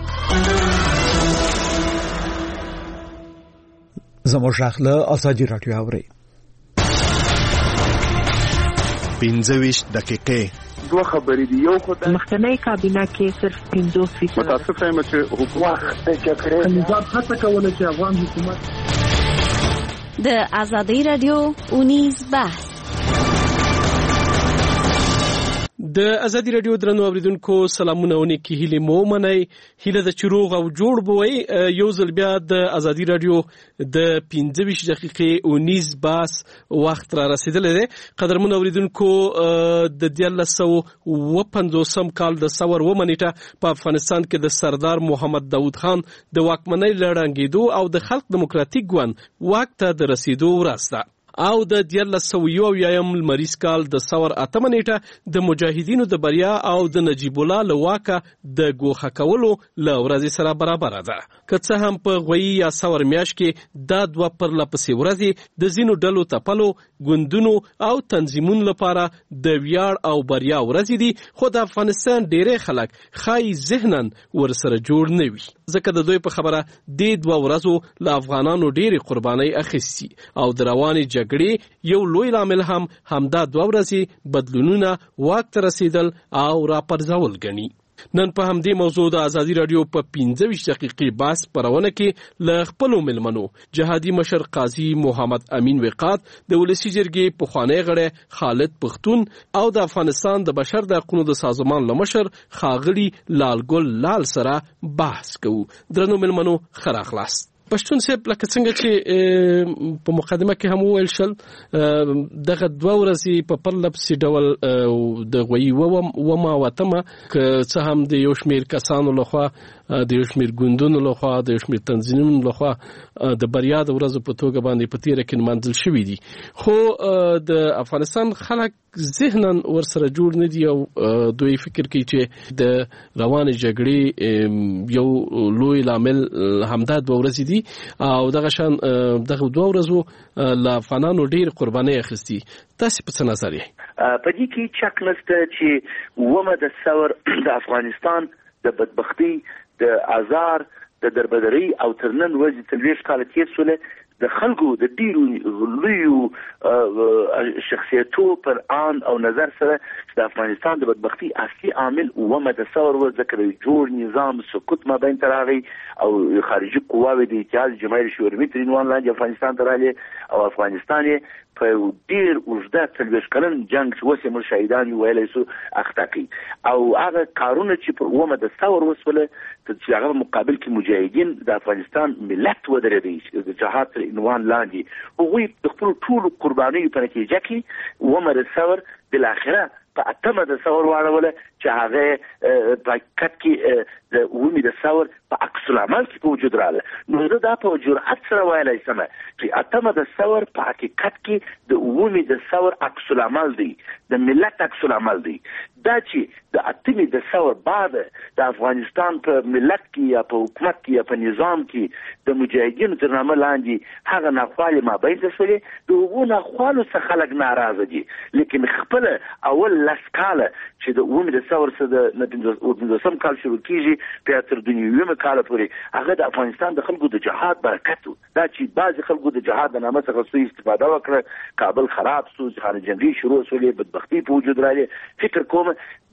زموږ غږ له ازادي راډیو اورئ. 25 دقیقې دوه خبرې دي. یو خو د مخکنی کابینه کې صرف 50% متاسف یم چې حکومت نظام هڅه کوله چې افغان حکومت د ازادي راډیو اونیز بحث. د ازادي راډیو درنو اوریدونکو سلامونه او نیکی هیله مو منئ. هیله د چروغ او جوړ بوي یو ځل بیا د ازادي راډیو د 25 دقیقې 19 باس وخت را رسیدلی دی. قدرمن اوریدونکو د 1950 کال د سور و منېټه په افغانستان کې د سردار محمد داود خان د واکمنۍ لړنګېدو او د خلق دیموکراتیک ګوند واک ته د رسیدو ورځ ده. او د 1901 لمریز کال د سور 8 نیټه د مجاهدینو د بریا او د نجیب الله له واکه د ګوښه کولو له ورځې سره برابر ده. که څه هم په غوي یا سور میاشت کې دا دوه پرلپسې ورځې د ځینو ډلو تپلو ګوندونو او تنظیمونو لپاره د ویاړ او بریا ورځې دي، خو د افغانستان ډېری خلک ښایي ذهناً ورسره جوړ نه وي، ځکه د دوی په خبره دې دوه ورځو له افغانانو ډېرې قربانۍ اخیستي او د روانې جګړې یو لوی لامل هم همدا دوه ورځې بدلونونه واک ته رسیدل او راپرځول ګڼي. نن په همدې موضوع د ازادي راډیو په 25 دقیقې باس پرونه کې له خپلو ملمنو جهادي مشر قاضي محمد امین وقات، د ولسي جرګې پخوانی غړی خالد پښتون او د افغانستان د بشر د حقوقو د سازمان له مشر ښاغلي لال ګل لال سره بحث کوو. درنو ملمنو ښه راغلاست. پښتون صاحب لکه څنګه چې په مقدمه کې هم وویل شل دغه 2 ورځې په پرلپسې ډول د غوي وما وتمه که څه هم د یو شمیر کسانو لخوا د یو شمیر ګوندونو لخوا د یو شمیر تنظیمونو لخوا د بریا د ورځو په توګه باندې په تیره کې منځل شوې دي خو د افغانستان خلک ذهنن ورسره جوړ نه دي او دوی فکر کوي چې د روانې جګړې یو لوی لامل همداد به ورسې دي او دغه شان دغه 2 ورځو لا افغانانو ډیر قرباني اخیستي تاسو په څه نظر یې په دې کې چک نشته چې ومه د ثور د افغانستان د بدبختی د آزار د دربدري او ترنن ورځې تلويش کال کې سولې د خلکو د ډیرو لویو شخصیتو پر آن او نظر سره د افغانستان د بدبختی اصلي عامل ومه د ثور ذکر جوړ نظام سقوط ما بین تراغي او خارجي قواوی د اتحاد جماهیر شوروي تر عنوان لاندې افغانستان ته راغلي او افغانستان په ډیر اوږده تلويش کلن جنگ چې وسه مر شهیدان ویلې سو اختاقي او هغه کارونه چې په ومه د ثور وسوله چې هغه مقابل کې مجاهدین د افغانستان ملت ودرېدي د جهاد تر عنوان لاندې او د خپل ټول قرباني په نتیجه کې ومه د ثور بل اخره په اتمه د ثور واړوله چې هغه په کټ کې د ومه د ثور په عکس العمل کې وجود رااله نو دا په جرأت سره ویلای سم چې اتمه د ثور په حقیقت کې د ومه د ثور عکس العمل دی د ملت عکس العمل دی دا چې د اتمه د ثور بعد د افغانستان په ملت کې یا په حکومت کې یا په نظام کې د مجاهدینو تر نامه لاندې هغه ناخوالې ما بین تسولې د وګو ناخوالو څخه خلک ناراضه دي لیکن خپل اول لسکاله چې د ومه د ثور سره د 19 کال شروع کیږي په تر دنیوي کال پورې هغه د افغانستان د خلکو د جهاد برکت دا چې بعض خلکو د جهاد د نامه څخه سوء استفاده وکړه کابل خراب سو ځان جنگي شروع سولې بدبختی په وجود راځي فکر کوم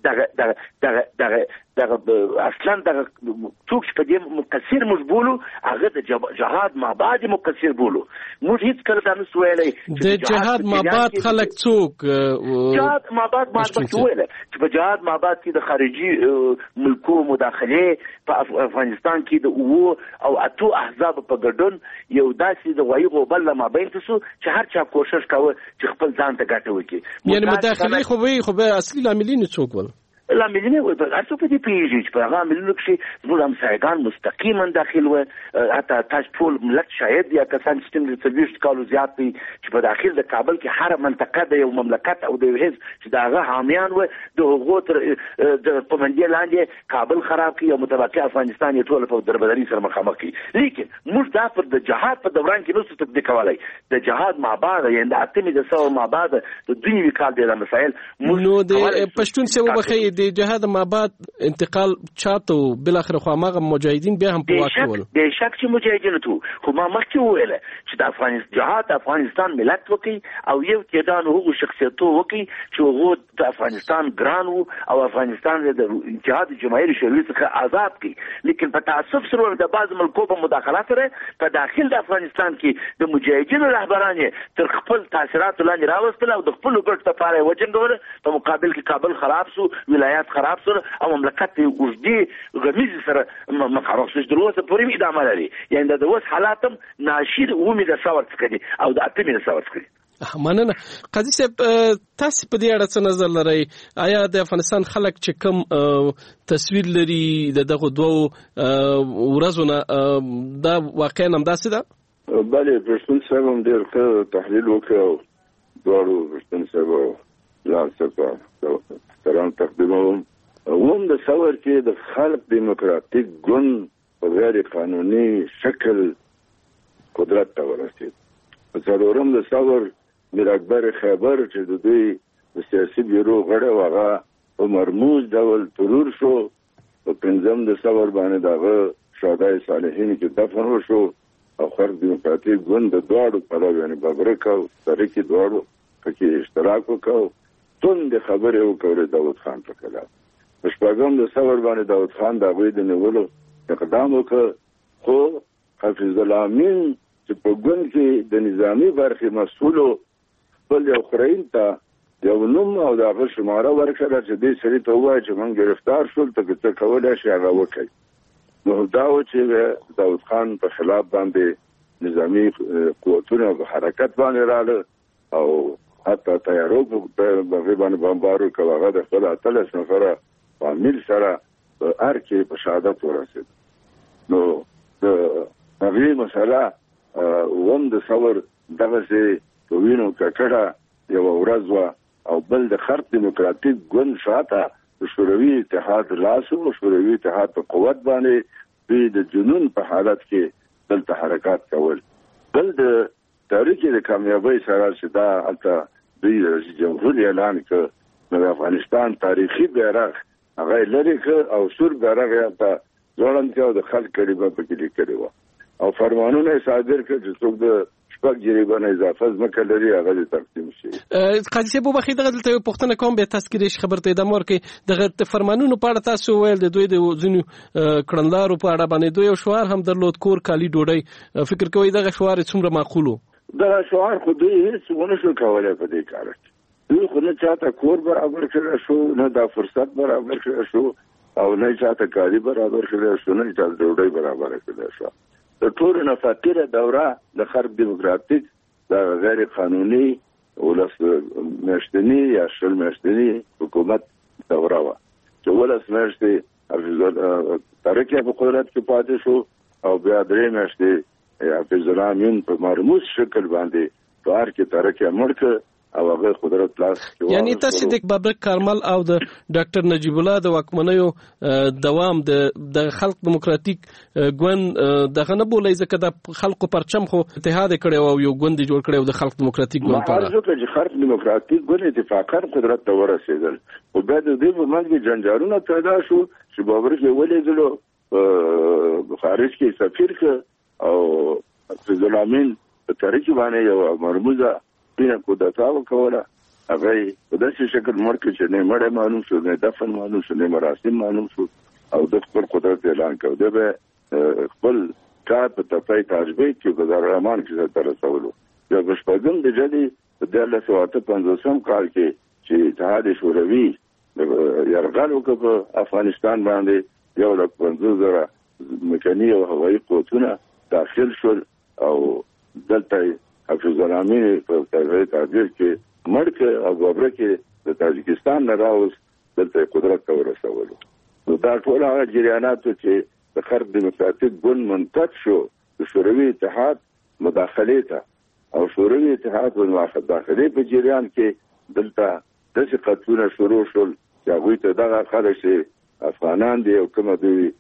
دغه اصلا دغه څوک چې په دې مقصر مجبولو هغه د جهاد ما بعد مقصر بولو موږ هیڅ کله دا نسو ویلای د جهاد ما بعد خلک څوک جهاد ما بعد ویل چې په جهاد ما بعد کې د خارجي ملکو مداخله په افغانستان کې د او اتو احزاب په ګډون یو داسې د وایي غوبل ما بین تاسو چې هر چا کوشش کاوه چې خپل ځان ته ګټه وکړي یعنی مداخله خو به اصلي لاملین څوک ول لاملینه وي په هر څه په دې پیږي چې په هغه عملونو کې زموږ همسایگان مستقیما داخل و حتی تاسو ټول ملت شاید یا کسان چې د تلويش کالو زیات دي چې په داخل د کابل کې هر منطقه د یو مملکت او د حزب چې داغه حامیان و د حقوق تر د پمنډي لاندې کابل خراب کی او متوقع افغانستان یې ټول په دربدري سره مخامخ کی لیکن موږ دا پر د جهاد په دوران کې نو څه تطبیق کولای د جهاد ما بعد یعنی د اتمه د ثور ما بعد د دنیوي کال د مسائل نو د پښتون څخه وبخې د جهاد ما بعد انتقال چاته بل اخر خو ماغه مجاهدین بیا هم په واکول د شک چې مجاهدین ته خو ما مخکې ویل چې د افغانستان جهاد افغانستان ملت وکي او یو کېدان هغه شخصیتو وکي چې هغه د افغانستان ګران او افغانستان د اتحاد جماهیر شوروي څخه آزاد کی لیکن په تعصب سره د بعض ملکو په مداخلات سره په داخل د افغانستان کې د مجاهدینو رهبران تر خپل تاثیرات لاندې راوستل او د خپل ګټ لپاره وجنګول په مقابل کې کابل خراب سو ولایت خراب سره او مملکت اوږدې غمیز سره مخامخ شو دروازه پورې ادامه لري یعنی د اوس حالاتم ناشید ومه د ثور څخه دي او د اتمه د ثور څخه دي مننه قاضي صاحب تاسو په دې اړه څه نظر لرئ آیا د افغانستان خلک چې کوم تصویر لري دغه 2 ورځې دا واقعا هم داسې ده بله پښتون صاحب هم ډېر ښه تحلیل وکړ دوړو پښتون صاحب لا څه سلام تقدیموم وم د ثور کې د خلق دیموکراتیک ګوند په غیر قانوني شکل قدرت ته ورسید په څلورم د ثور میر اکبر خیبر چې د دوی د سیاسي بیرو غړی وغه په مرموز ډول ترور شو په پنځم د ثور باندې دغه شهدای صالحین کې دفن وشو او خلق دیموکراتیک ګوند د دواړو پلویانو یعنی بابرک او تاریخي دواړو پکې اشتراک وکاو تون د خبرې وکړه داود خان په کلا شپږم د ثور باندې داود خان د غوی د نیولو اقدام وکړ خو حفیظ الله امین چې په ګوند کې د نظامی برخې مسؤلو بل یو خرین ته یو نوم او د هغه شماره ورکړه چې دې سړي ته ووایي چې موږ گرفتار شول ته څه کولای شي هغه وکړي نو دا و چې داود خان په خلاف باندې نظامی قوتونه په حرکت باندې رااله او حتی تیارو په باندې بمبارو کوي د خپل اتلس نفره فامیل سره هر کې په شهادت ورسید. نو د هغه مسله ووم د ثور دغه چې وینو ککړه یو ورځ وا او بل د خرق دیموکراتیک ګوند شاته شوروي اتحاد لاسو شوروي اتحاد په قوت باندې د جنون په حالت کې دلته حرکات کول. بل د تاریخ د کامیابی سره چې دا البته دوی رئیس جمهور اعلان کړ د افغانستان تاریخي بیرغ هغه لري او سور بیرغ یې ته ځوړند کړ د خلک کړي په کې لیکلي و او فرمانونه صادر کړ چې څوک د شپږ جریبه نه اضافه ځمکه لري هغه تقسیم شي. قاضي صاحب په دغه دلته یو پوښتنه کوم به تذکرې خبرته د مور کې دغه فرمانونو په اړه تاسو ویل د دوی د ځینو کړنلارو په اړه باندې دوی یو شعار هم درلود کور کالی ډوډۍ فکر کوي دغه شعار څومره معقول وو؟ دغه شعار خو دوی هیڅ ونه شو کولای په دې کار کې. دوی خو نه چاته کور برابر کړی شو نه دا فرصت برابر کړی شو او نه چاته کاری برابر کړی شو نه چاته ډوډۍ برابر کړی شو. د ټول نه فاتره دوره د خرق دیموکراتیک د غیر قانوني ولس مشتنی یا شل مشتنی حکومت دوره و چې ولس مشتي ترکیه په قدرت کې پاتې شو او بیا درې مشتي حافظ الامین په مرموز شکل باندې په هر کې ترکیه مړ او هغه قدرت لاس کې یعنی تاسو د بابک کارمل او د ډاکټر نجیب الله د واکمنیو دوام د خلق دیموکراتیک ګوند دغه نه بولای ځکه د خلکو پرچم خو اتحاد کړي او یو ګوند جوړ کړي او د خلق دیموکراتیک ګوند په اړه چې خلق دیموکراتیک ګوند اتفاقا قدرت ته ورسېدل او بیا د دې په منځ کې جنجالونه پیدا شو چې بابر کې ولېدلو خارج کې سفیر ک او حافظ الامین په تاریخ باندې یو مرموزه بیا کو د تاو کوله هغه په داسې شکل مرکه چې نه مړ معلوم شو نه دفن معلوم شو نه مراسم معلوم شو او د خپل قدرت اعلان کړ د به خپل کار په تپای تاجبې کې بازار رحمان کې تر رسولو د بشپګم د جدي د 1955 کال کې چې اتحاد شوروي یرغل وکړ په افغانستان باندې 150,000 مکاني او هوایي قوتونه داخل شول او دلته حافظ الامین په تعبیر کې مړ او بابر کې د تاجکستان نه راوس دلته قدرت ته ورسولو. نو دا ټول هغه جریانات چې د خرق دیموکراتیک ګوند منتج شو د شوروي اتحاد مداخله ته او شوروي اتحاد په مداخله په جریان کې دلته د قطعونه شروع شول چې هغه ته دغه خلک چې افغانان دي او کوم دوی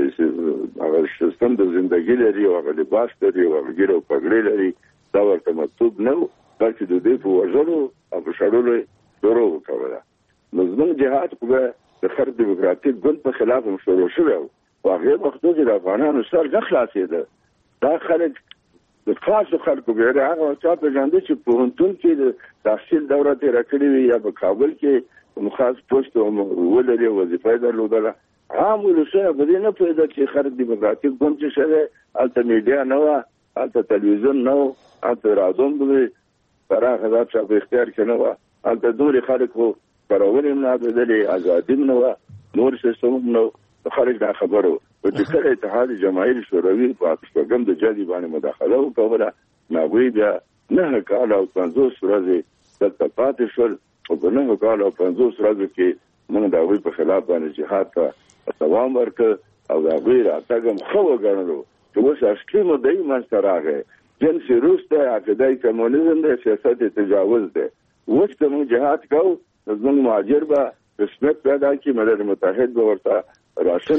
هغه سیستم د ژوندۍ لري او هغه لباس لري او هغه ګیرو پګړې لري دا ورته مطلوب نه بلکې د دې په وژلو او په شړلو شروع وکړه. نو زموږ جهاد خو د خرق دیموکراتیک ګوند په خلاف هم شروع شوی او هغه وخت کې د افغانانو سر نه خلاصېده. دا خلک د خاصو خلکو به هغه چا په ژوند چې په هنتون کې د تحصیل دوره تیر کړې وي یا په کابل کې مخاص پوسټ ولري وظیفه درلودله عام ولسونه په دې نه پیدا چې خرق دیموکراتیک ګوند چې شوی الته میډیا نه و الته تلویزیون نه و الته رادیو نه و پراخه دا چې په اختیار کې نه و الته دوی خلکو پرول نه بدلې ازادي نه و نور سیستم نه خارج دا خبرو چې کله اتحاد جماهیر شوروي په افغانستان د جدي باندې مداخله وکړه ناوی بیا نه کال او 50 ورځې دلته پاتې شول او په نه کال او 50 ورځې کې موږ د هغوی په خلاف باندې جهاد ته دوام ورکړ او د هغوی راتګ هم ښه وګڼلو چې اوس اصلي مدعي منځته راغی جنس روس ته عقیدای کمونیزم دی سیاست تجاوز دی. اوس که موږ جهاد کوو زموږ مهاجر به رسمیت پیدا کړي ملل متحد به ورته راشن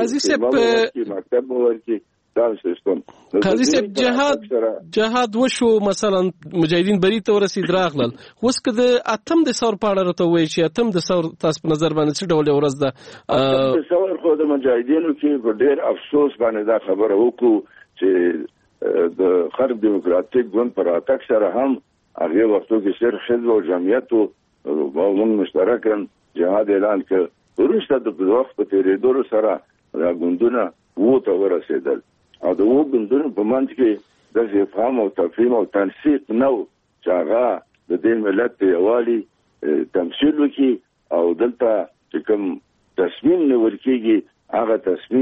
ورکړي مکتب به ورکړي دا سیستم قاضي صاحب جهاد وشو مثلا مجاهدین بری ته ورسید راغلل اوس که د اتم د ثور په اړه راته وایي چې اتم د ثور تاسو په نظر باندې څه ډول ورځ ده اتم د ثور خو د مجاهدینو کې ډېر افسوس باندې دا خبره وکړو چې د خرق دیموکراتیک ګوند پر اتاک سره هم هغه وختو کې شر حزب او جمعیت او موږ مشترکاً جهاد اعلان کړ وروسته د وخت په تیریدو سره دا ګوندونه وته ورسېدل او د ګوندونو په منځ کې د افهام او تفهیم او تنسیق نو چې هغه د دې ملت یوالي تمثيل وکړي او دلته چې کوم تصمیم نیول کېږي هغه تصمیم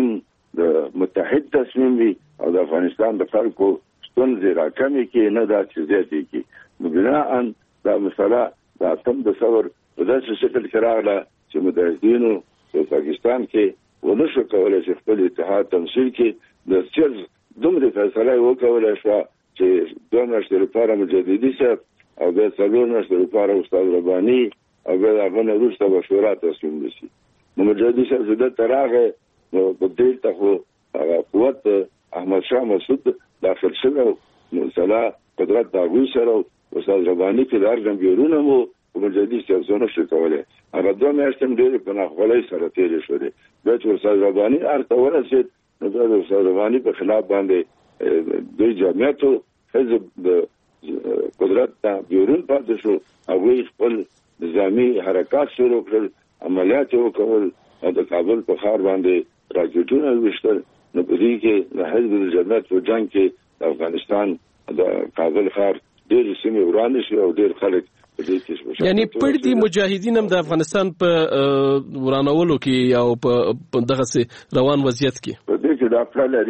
د متحد تصمیم وي او د افغانستان د خلکو ستونزې راکمې کې نه دا چې زیاتې کې نو بناءً دا مسله د اتم د ثور په داسې شکل کې راغله چې متحدینو په پاکستان کې ونه شو کولی چې خپل اتحاد تمثیل کې د چرز دومره فیصله وکولی شوه چې 2 میاشتې لپاره مجددي صاحب او بیا 4 میاشتې لپاره استاد رباني او بیا د هغه نه وروسته به شورا تصمیم نیسي. نو مجددي صاحب چې دلته راغی نو په دلته خو هغه قوت احمدشاه مسعود داخل شوی نو مسله قدرت د هغوی سره استاد رباني کې د هر جمهورونه مو مجددي صاحب څه نشو کولی. هغه 2 میاشتې ډېرې په ناخوالۍ سره تېرې شولې. بیا چې استاد رباني هرته ورسېد نو بیا د استاد رباني په خلاف باندې دوی جمعیتو حزب د قدرت ته بیرون پاتې شو. هغوی خپل نظامي حرکات شروع کړل، عملیات وکول او د کابل په ښار باندې راکټونه ویشتل. نو په دې کې د حزب د جمعیت په جنګ کې د افغانستان د کابل ښار ډېرې سیمې ورانې شوې او ډېر خلک یعنی پړ دي مجاهدین هم د افغانستان په ورانولو کې او په دغه روان وضعیت کې په دې کې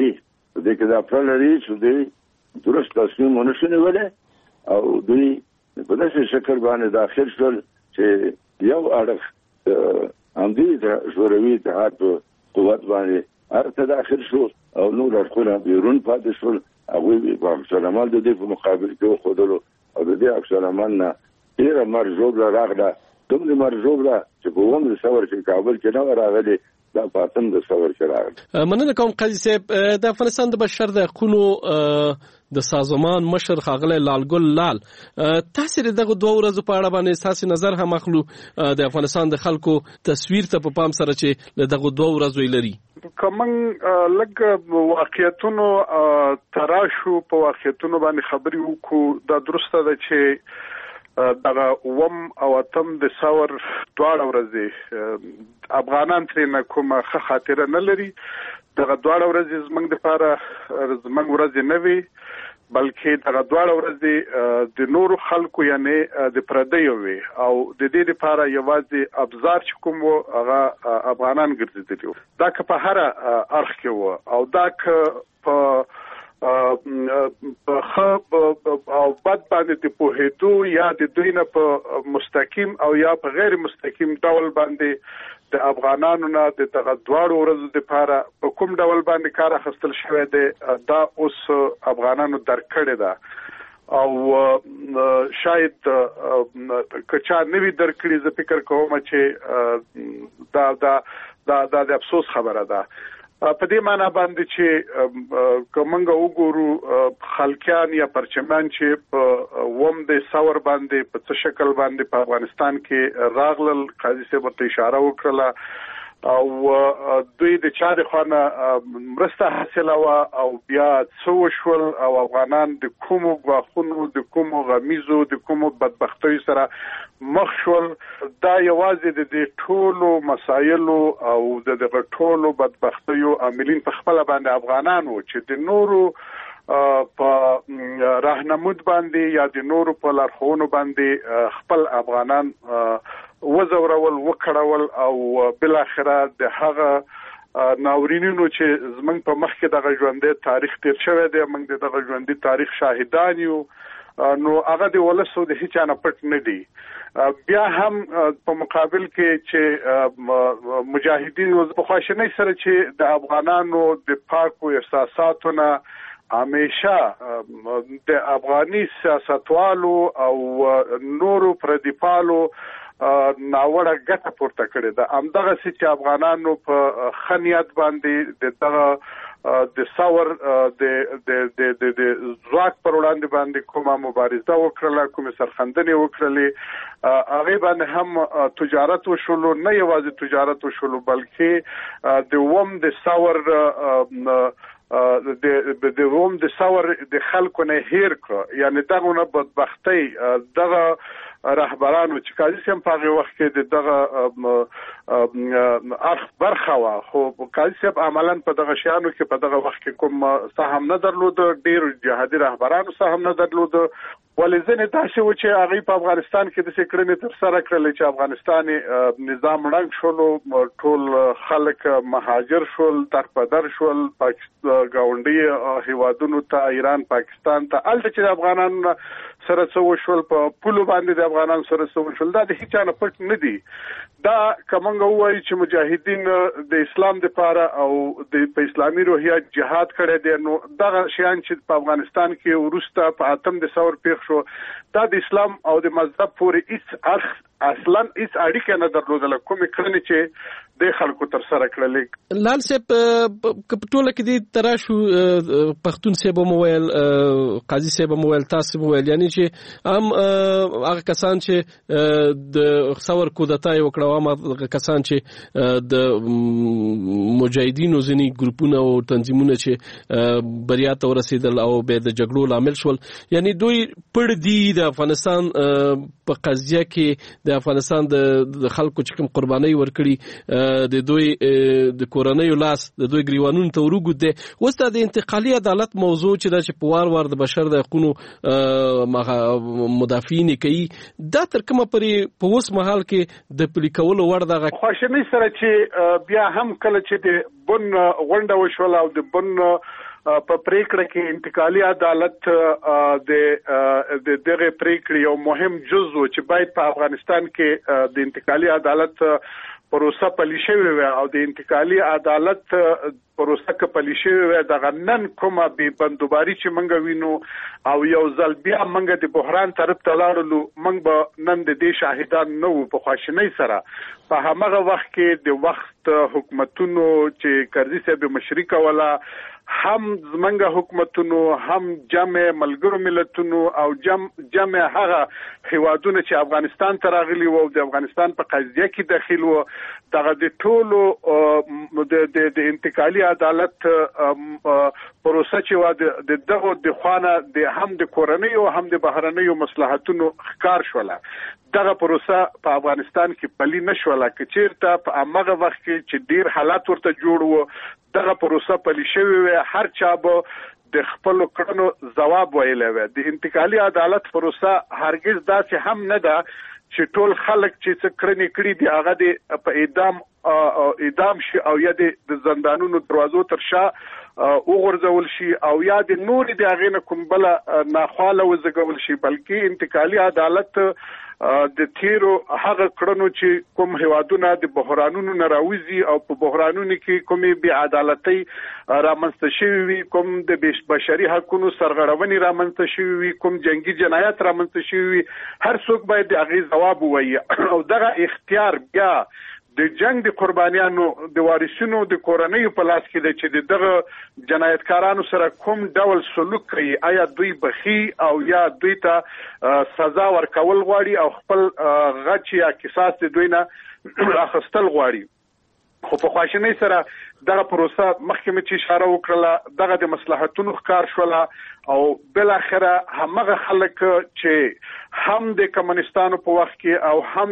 دا پلان لري چې دوی درست تصمیم ونشي نیولی او دوی په داسې شکل باندې داخل شول چې یو اړخ همدې د شوروي اتحاد په قوت باندې هرته داخل شو او نور اړخونه بیرون پاتې شول. هغوی په عکسالعمل د دې په مقابل کې وښودلو او د دې عکسالعمل نه ډېره مرجوبله راغله. دومره مرجوبله چې په 9 ثور کې کابل کې نه راغلي، دا په 8 ثور کې راغله. مننه کوم قاضي صاحب. د افغانستان د بشر د حقوقو د سازمان مشر ښاغلی لالګل لال، تاسو دغه 2 ورځو په اړه باندې تاسو نظر هم اخلو د افغانستان د خلکو تصویر ته په پام سره چې دغه 2 ورځو لري. کومن لګ واقعیتونو تراشو په واقعیتونو باندې خبري وکړو. دا درسته ده چې دغه 8 او 8 د ثور 2 ورځې افغانان ترې کومه ښه خاطره نه لري. دغه 2 ورځې زموږ لپاره زموږ ورځې نه وي، بلکې دغه 2 ورځې د نورو خلکو یعنی د پردیو وي او د دې لپاره یوازې ابزار چې کوم هغه افغانان ګرځېدلي وو. دا که په هر اړخ کې وو او دا که په او بد باندې د پوهېدو یا د دوی نه په مستقیم او یا په غیر مستقیم ډول باندې د افغانانو نه د دغه 2 ورځو لپاره په کوم ډول باندې کار اخیستل شوی دی، دا اوس افغانانو درک کړی ده او شاید کچا نوی درک کړي. زه فکر کوم چې دا د افسوس خبره ده. په دې معنی باندې چې کومنګ وګورو خلکیان یا پرچمان چې په 8 د ثور باندې په څه شکل باندې په افغانستان کې راغلل، قاضي صاحب ته اشاره وکړه او دوی د چا د خانه مرسته حاصله وا او بیا څو شول او افغانان د کومو غاخونو د کومو غمیزو د کومو بدبختۍ سره مخ شول. دا یوازې د دې ټولو مسایلو او د دغه ټولو بدبختیو عاملین په خپل باندې افغانانو چې د نورو په راهنمود باندې یا د نورو په لارښوونو باندې خپل افغانان وزورول وکړول او بل اخره د هغه ناورینونو چې زمنګ په مخ کې د ژوندې تاریخ تیر شوی دی، موږ د ژوندې تاریخ شاهدان یو، نو هغه د ولسو د هیڅ نه پټ نه دی. بیا هم په مقابل کې چې مجاهدین په خواشنۍ سره چې د افغانانو د پاکو احساساتو نه همیشه د افغاني سیاستوالو او نورو پردیپالو ناوړه ګټه پورته کړې ده. همدغه چې افغانانو په خنیت باندې دغه د ثور د ځواک پر وړاندې باندې کومه مبارزه وکړه، کومه سرخندنې وکړلې، هغه باندې هم تجارت وشولو. نه یوازې تجارت وشولو بلکې د 8 د ثور د ثور د خلکو نه هیر کړ. یعنی دغه بدبختی دغه رهبرانو چې قاضي صاحب په هغه وخت کې دغه اخ برخه وا، خو قاضي صاحب عملاً په دغه شیانو کې په دغه وخت کې کوم سهم نه درلود، ډیر جهادي رهبرانو سهم نه درلود، ولې تاسو و چې هغه په افغانستان کې د سکرنې تر سره کړل چې افغانستان نظام رنګ شول، ټول خلک مهاجر شول، ترپدر شول، گاونډي هیوادونو ته، ایران، پاکستان ته، الته چې افغانان سره څو شول په پولو باندې د افغانان سره څو شول، دا د هیڅ نه پټ نه دي. دا کومنګ وایي چې مجاهدین د اسلام لپاره او د اسلامي روحیه جهاد کړی دی، نو دا شیان چې په افغانستان کې ورسته په اتم د ثور پیښ شو، دا د اسلام او د مذهب پورې هیڅ اصلا هیڅ اړیکه نه درلودله، کومې کړنې چې د خلکو تر سره کړلې. لال صاحب ټوله کې د تراشو پښتون صاحب مو ویل، قاضي صاحب مو ویل، تاسو مو ویل، یعنی چې هم هغه کسان چې د ثور کودتا یې وکړه، هغه کسان چې د مجاهدینو ځینی ګروپونه او تنظیمونه چې بریا ته ورسېدل او به د جګړو لامل شول، یعنی دوی پړ دي د افغانستان په قضیه کې، د افغانستان د خلکو چې کوم قرباني ورکړي، د دوی د کورنۍ لاس د دوی ګریوانونو ته ورګود دي. اوس د انتقالي عدالت موضوع چې د په وار د بشر د حقوقو مدافعین کوي، دا تر کومه پرې په اوس مهال کې د پلي کولو وړ دغه خواشنۍ سره چې بیا هم کله چې د بن غونډه وشول او د بن په پریکړه کې انتقالي عدالت د دغه پریکړې یو مهم جزء چې باید په افغانستان کې د انتقالي عدالت پروسه پلي شوې وي او د انتقالي عدالت پروسه کې پلي شوې وي، د غنن کومه به بندوباري چې منګ وینو او یو ځل بیا منګ د بحران طرف ته لاړو، منګ به نن د دې شاهدان نه وو. په خواشنۍ سره په همغه وخت کې د وخت حکومتونو چې کرزي صاحب مشري کوله، هم زمنګ حکومتونو، هم جمع ملګرو ملتونو او جمع هغه هیوادونه چې افغانستان ته راغلي وو، د افغانستان په قضیه کې داخل وو، دغه د ټولو د انتقالي عدالت پروسه چې و د دغه د خوانه د هم د کورنۍ او هم د بهرنیو مصلحتونو ښکار شوله. دغه پروسه په افغانستان کې پلي نشوله، که چیرته په هغه وخت کې چې ډیر حالات ورته جوړ وو، دغه پروسه پلي شوې وي، هر چا به د خپل کړنو ځواب ویلی وي. د انتقالي عدالت پروسه هرگز داسې هم نه ده چې ټول خلک چې څه کړنې کړي دي هغه د په اعدام شي او یا د زندانونو دروازو تر شا وغورځول شي او یا د نور د هغې نه کوم بله ناخواله وزګول شي، بلکې انتقالي عدالت د تیرو هغه کړنو چې کوم هیوادونه د بحرانونو نه راوځي او په بحرانونو کې کومې بې عدالتۍ رامنځته شوي وي، کوم د بشري حقونو سرغړونې رامنځته شوي وي، کوم جنگي جنایت رامنځته شوي وي، هر څوک باید د هغې ځواب ووایي او دغه اختیار بیا د جنگ د قربانیانو د وارثینو د کورنیو په لاس کې دی چې دغه جنایتکارانو سره کوم ډول سلوک کوي، آیا دوی بخي او یا دوی ته سزا ورکول غواړي او خپل غچ یا قصاص د دوی نه اخیستل غواړي. خو په خواشنۍ سره دغه پروسه مخکې مې چې اشاره وکړله، دغه د مصلحتونو ښکار شوله او بالاخره همغه خلک چې هم د کمونستانو په وخت کې او هم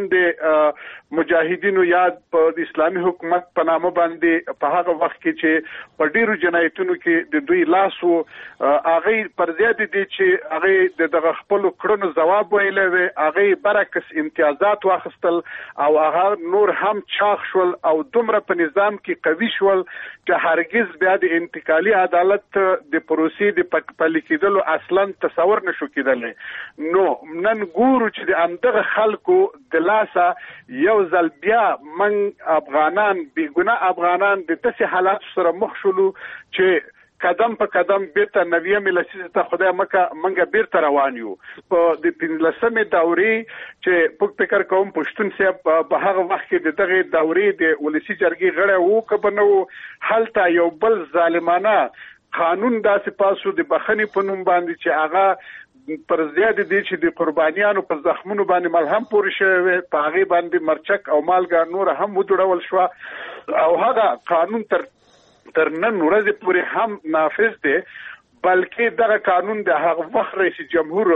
د مجاهدینو یاد په اسلامي حکومت په نامه باندې په هغه وخت کې چې په ډیرو جنایتونو کې د دوی لاس وو، هغې پر ضد دي چې هغې دغه خپلو کړنو ځواب ویلی وي، هغې برعکس امتیازات واخیستل او هغه نور هم چاغ شول او دومره په نظام کې قوي شول چې هرگز بیا د انتقالي عدالت د پروسې د پلي کېدلو اصلا تصور نشو کېدلی. نو نن ګورو چې د همدغه خلکو د لاسه یو ځل بیا من افغانان، بېګناه افغانان د داسې حالاتو سره مخ شولو چې قدم په قدم بیرته 90 لسیزه ته خدای مکه منګه بیرته روان یو. په د 15مې دورې چې پوک فکر کوم پښتون صاحب په هغه وخت کې دغه دورې د ولسی جرګې غړی وو که به نه وو، هلته یو بل ظالمانه قانون داسې پاسو د بخښنې په نوم باندې چې هغه پر زیات دي چې د قربانیانو په زخمونو باندې ملهم پورې شوی، په هغې باندې مرچک او مالګه نور هم ودړول شوه او هغه قانون تر نن ورځې پورې هم نافذ دی. بلکې دغه قانون د هغه وخت رئیس جمهور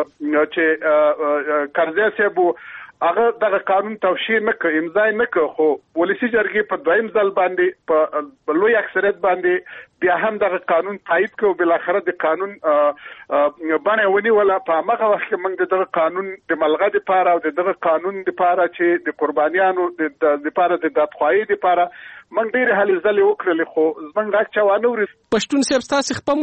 چې کرزي صاحب هغه دغه قانون توشیح نه کړ، امضا نه کړ، خو ولسی جرګې په دویم ځل باندې په لوی اکثریت باندې بیا هم دغه قانون تایید کړ او بل اخر د قانون باندې ونیول. په هغه وخت کې موږ دغه قانون د ملغه لپاره او دغه قانون لپاره چې د قربانیانو د لپاره د دادخواهی لپاره موږ ډېر هلې ځلې وکړلې، خو زموږ غږ چا وانه ورېد. پښتون صاحب تاسو خپل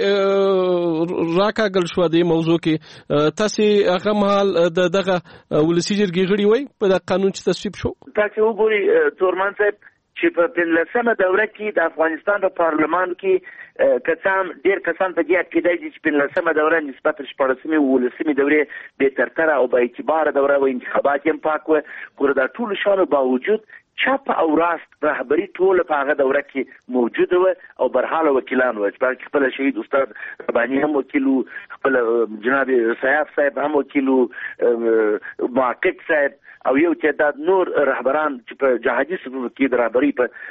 ورکه راکاږل شو د موضوع کې، تاسو هغه مهال دغه ولسی جرګې غړي وای په د قانون چې تصویب شو. تاسو وګورئ تورمان صاحب چې په 15مه دوره کې د افغانستان په پارلمان کې ډېر کسان په دې عقیده دي چې 15مه دوره نسبت 14مې او 15مې دورې به ترتره او به اعتبار دوره او انتخابات هم پاک و. خو دا ټول شانو باوجود چپ او راست رهبری ټول په هغه دوره کې موجود و او برحاله وکیلان و چې خپل شهید استاد رباني هم وکیلو، خپل جناب سیاف صاحب هم وکیلو، محقق صاحب او یو تعداد نور رهبران چې په جهادي صفوف کې د رهبري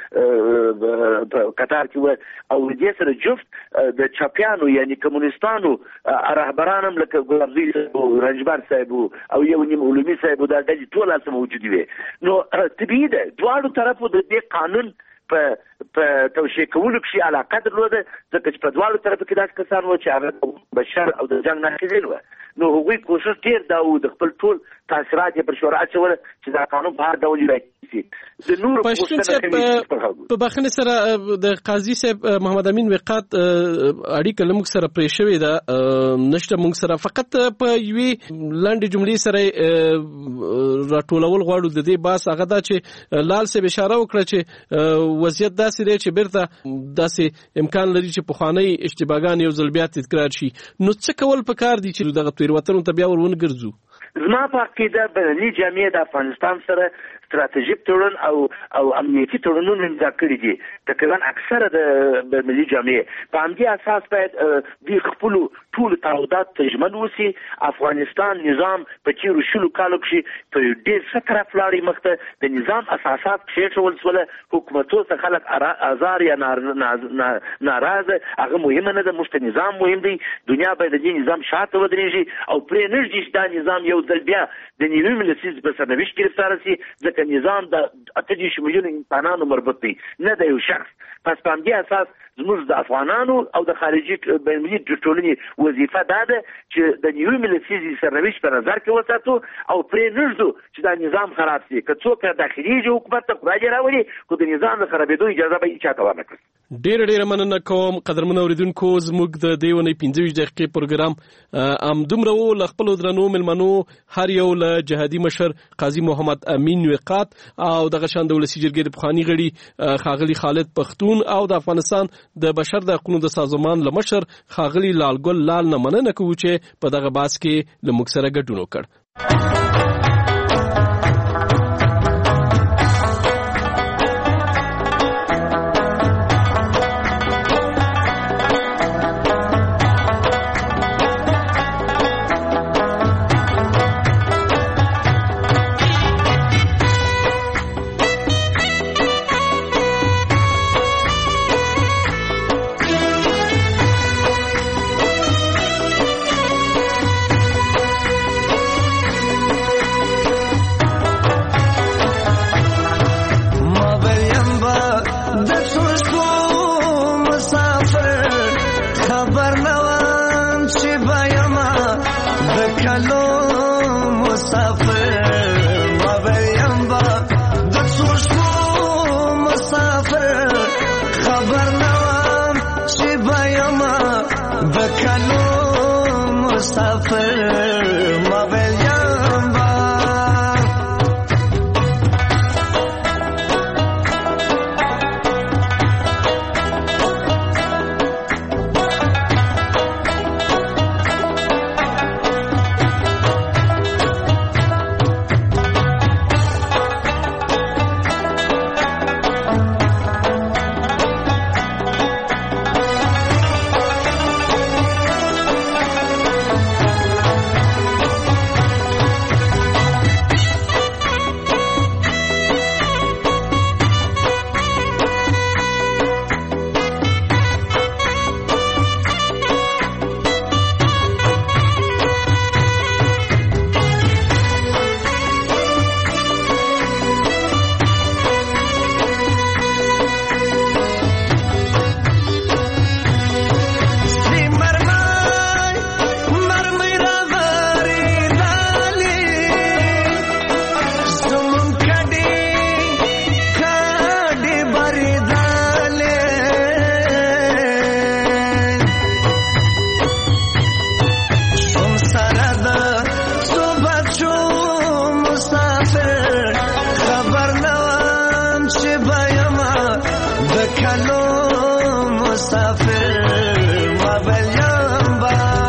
په قطار کې و او دې سره جفت د چاپیانو یعنی کمونستانو رهبران هم لکه ګلابزی او رنجبر صاحب او یو نیم علومي صاحب دا ډېر ټول اصل موجود وي. نو طبيعي ده دواړو طرفو د دې قانون په توشیح کولو کې علاقه درلوده، ځکه چې په دواړو طرفو کې داسې کسان وو چې هغه بشر او د جنګ ناقضین وو. نو هغوی کوشش ډېر دا و د خپل ټول تاثیرات یې پر شورا اچول چې دا قانون په هر ډول راځي. د نور پښتون صاحب په بخښنې سره د قاضي صاحب محمد امین وقات اړیکه له موږ سره پرې شوې ده نشته موږ سره، فقط په یوې لنډې جملې سره راټولول غواړو د دې بحث هغه دا چې لال صاحب اشاره وکړه چې وضعیت داسې دی چې بیرته داسې امکان لري چې پخوانی اشتباهګان یو ځل بیا تکرار شي. نو څه کول پکار دي چې دغه تیروتنو ته بیا ورونګرځو؟ زما په عقیده بهرني جامعه د افغانستان سره ستراتیژیک تړون او امنیتي تړونونه امضا کړي دي. تقریبا اکثره د ملي جامعه په همدې اساس باید د خپل ټول تعهدات تجمل وسی. افغانستان نظام په تیرو شلو کالو کې په ډېر څه طرف لاړې مخته د نظام اساسات کېښول سوله، حکومتونو څخه خلک آزار یا ناراضه هغه مهمه نه ده، موږ نظام مهم دی. دنیا باید د نظام شاته ودرېږي او پرې نه ږدي چې دا نظام یو ځل بیا د نیوي لسیز په سرنوشت گرفتار شي، ځکه نظام د 28 میلیون انسانانو مربوط دی نه د یو شخص. پس په همدې اساس زموږ د افغانانو او د خارجي بینالمللي ټولنې وظیفه دا ده چې د نیوي لسیز سرنوشت په نظر کې وساتو او پرې نه ږدو چې دا نظام خراب شي. که څوک داخلي حکومت ته خدای راوړي خو د نظام د خرابېدو اجازه به هیچا ته ورنه کړي. ډېره مننه کوم قدرمن اوریدونکو. زموږ د دې ونې 15 دقیقې پروګرام همدومره و. له خپلو درنو مېلمنو هر یو له جهادي مشر قاضي محمد امین وقات او دغه شان د ولسي جرګې د پخواني غړي ښاغلي خالد پښتون او د افغانستان د بشر د حقوقو د سازمان له مشر ښاغلي لالګل لال نه مننه کوو چې په دغه بحث کې له موږ سره ګډون وکړ. مسافر خبر نوام چې بایم د کلو مسافر ما بلیم با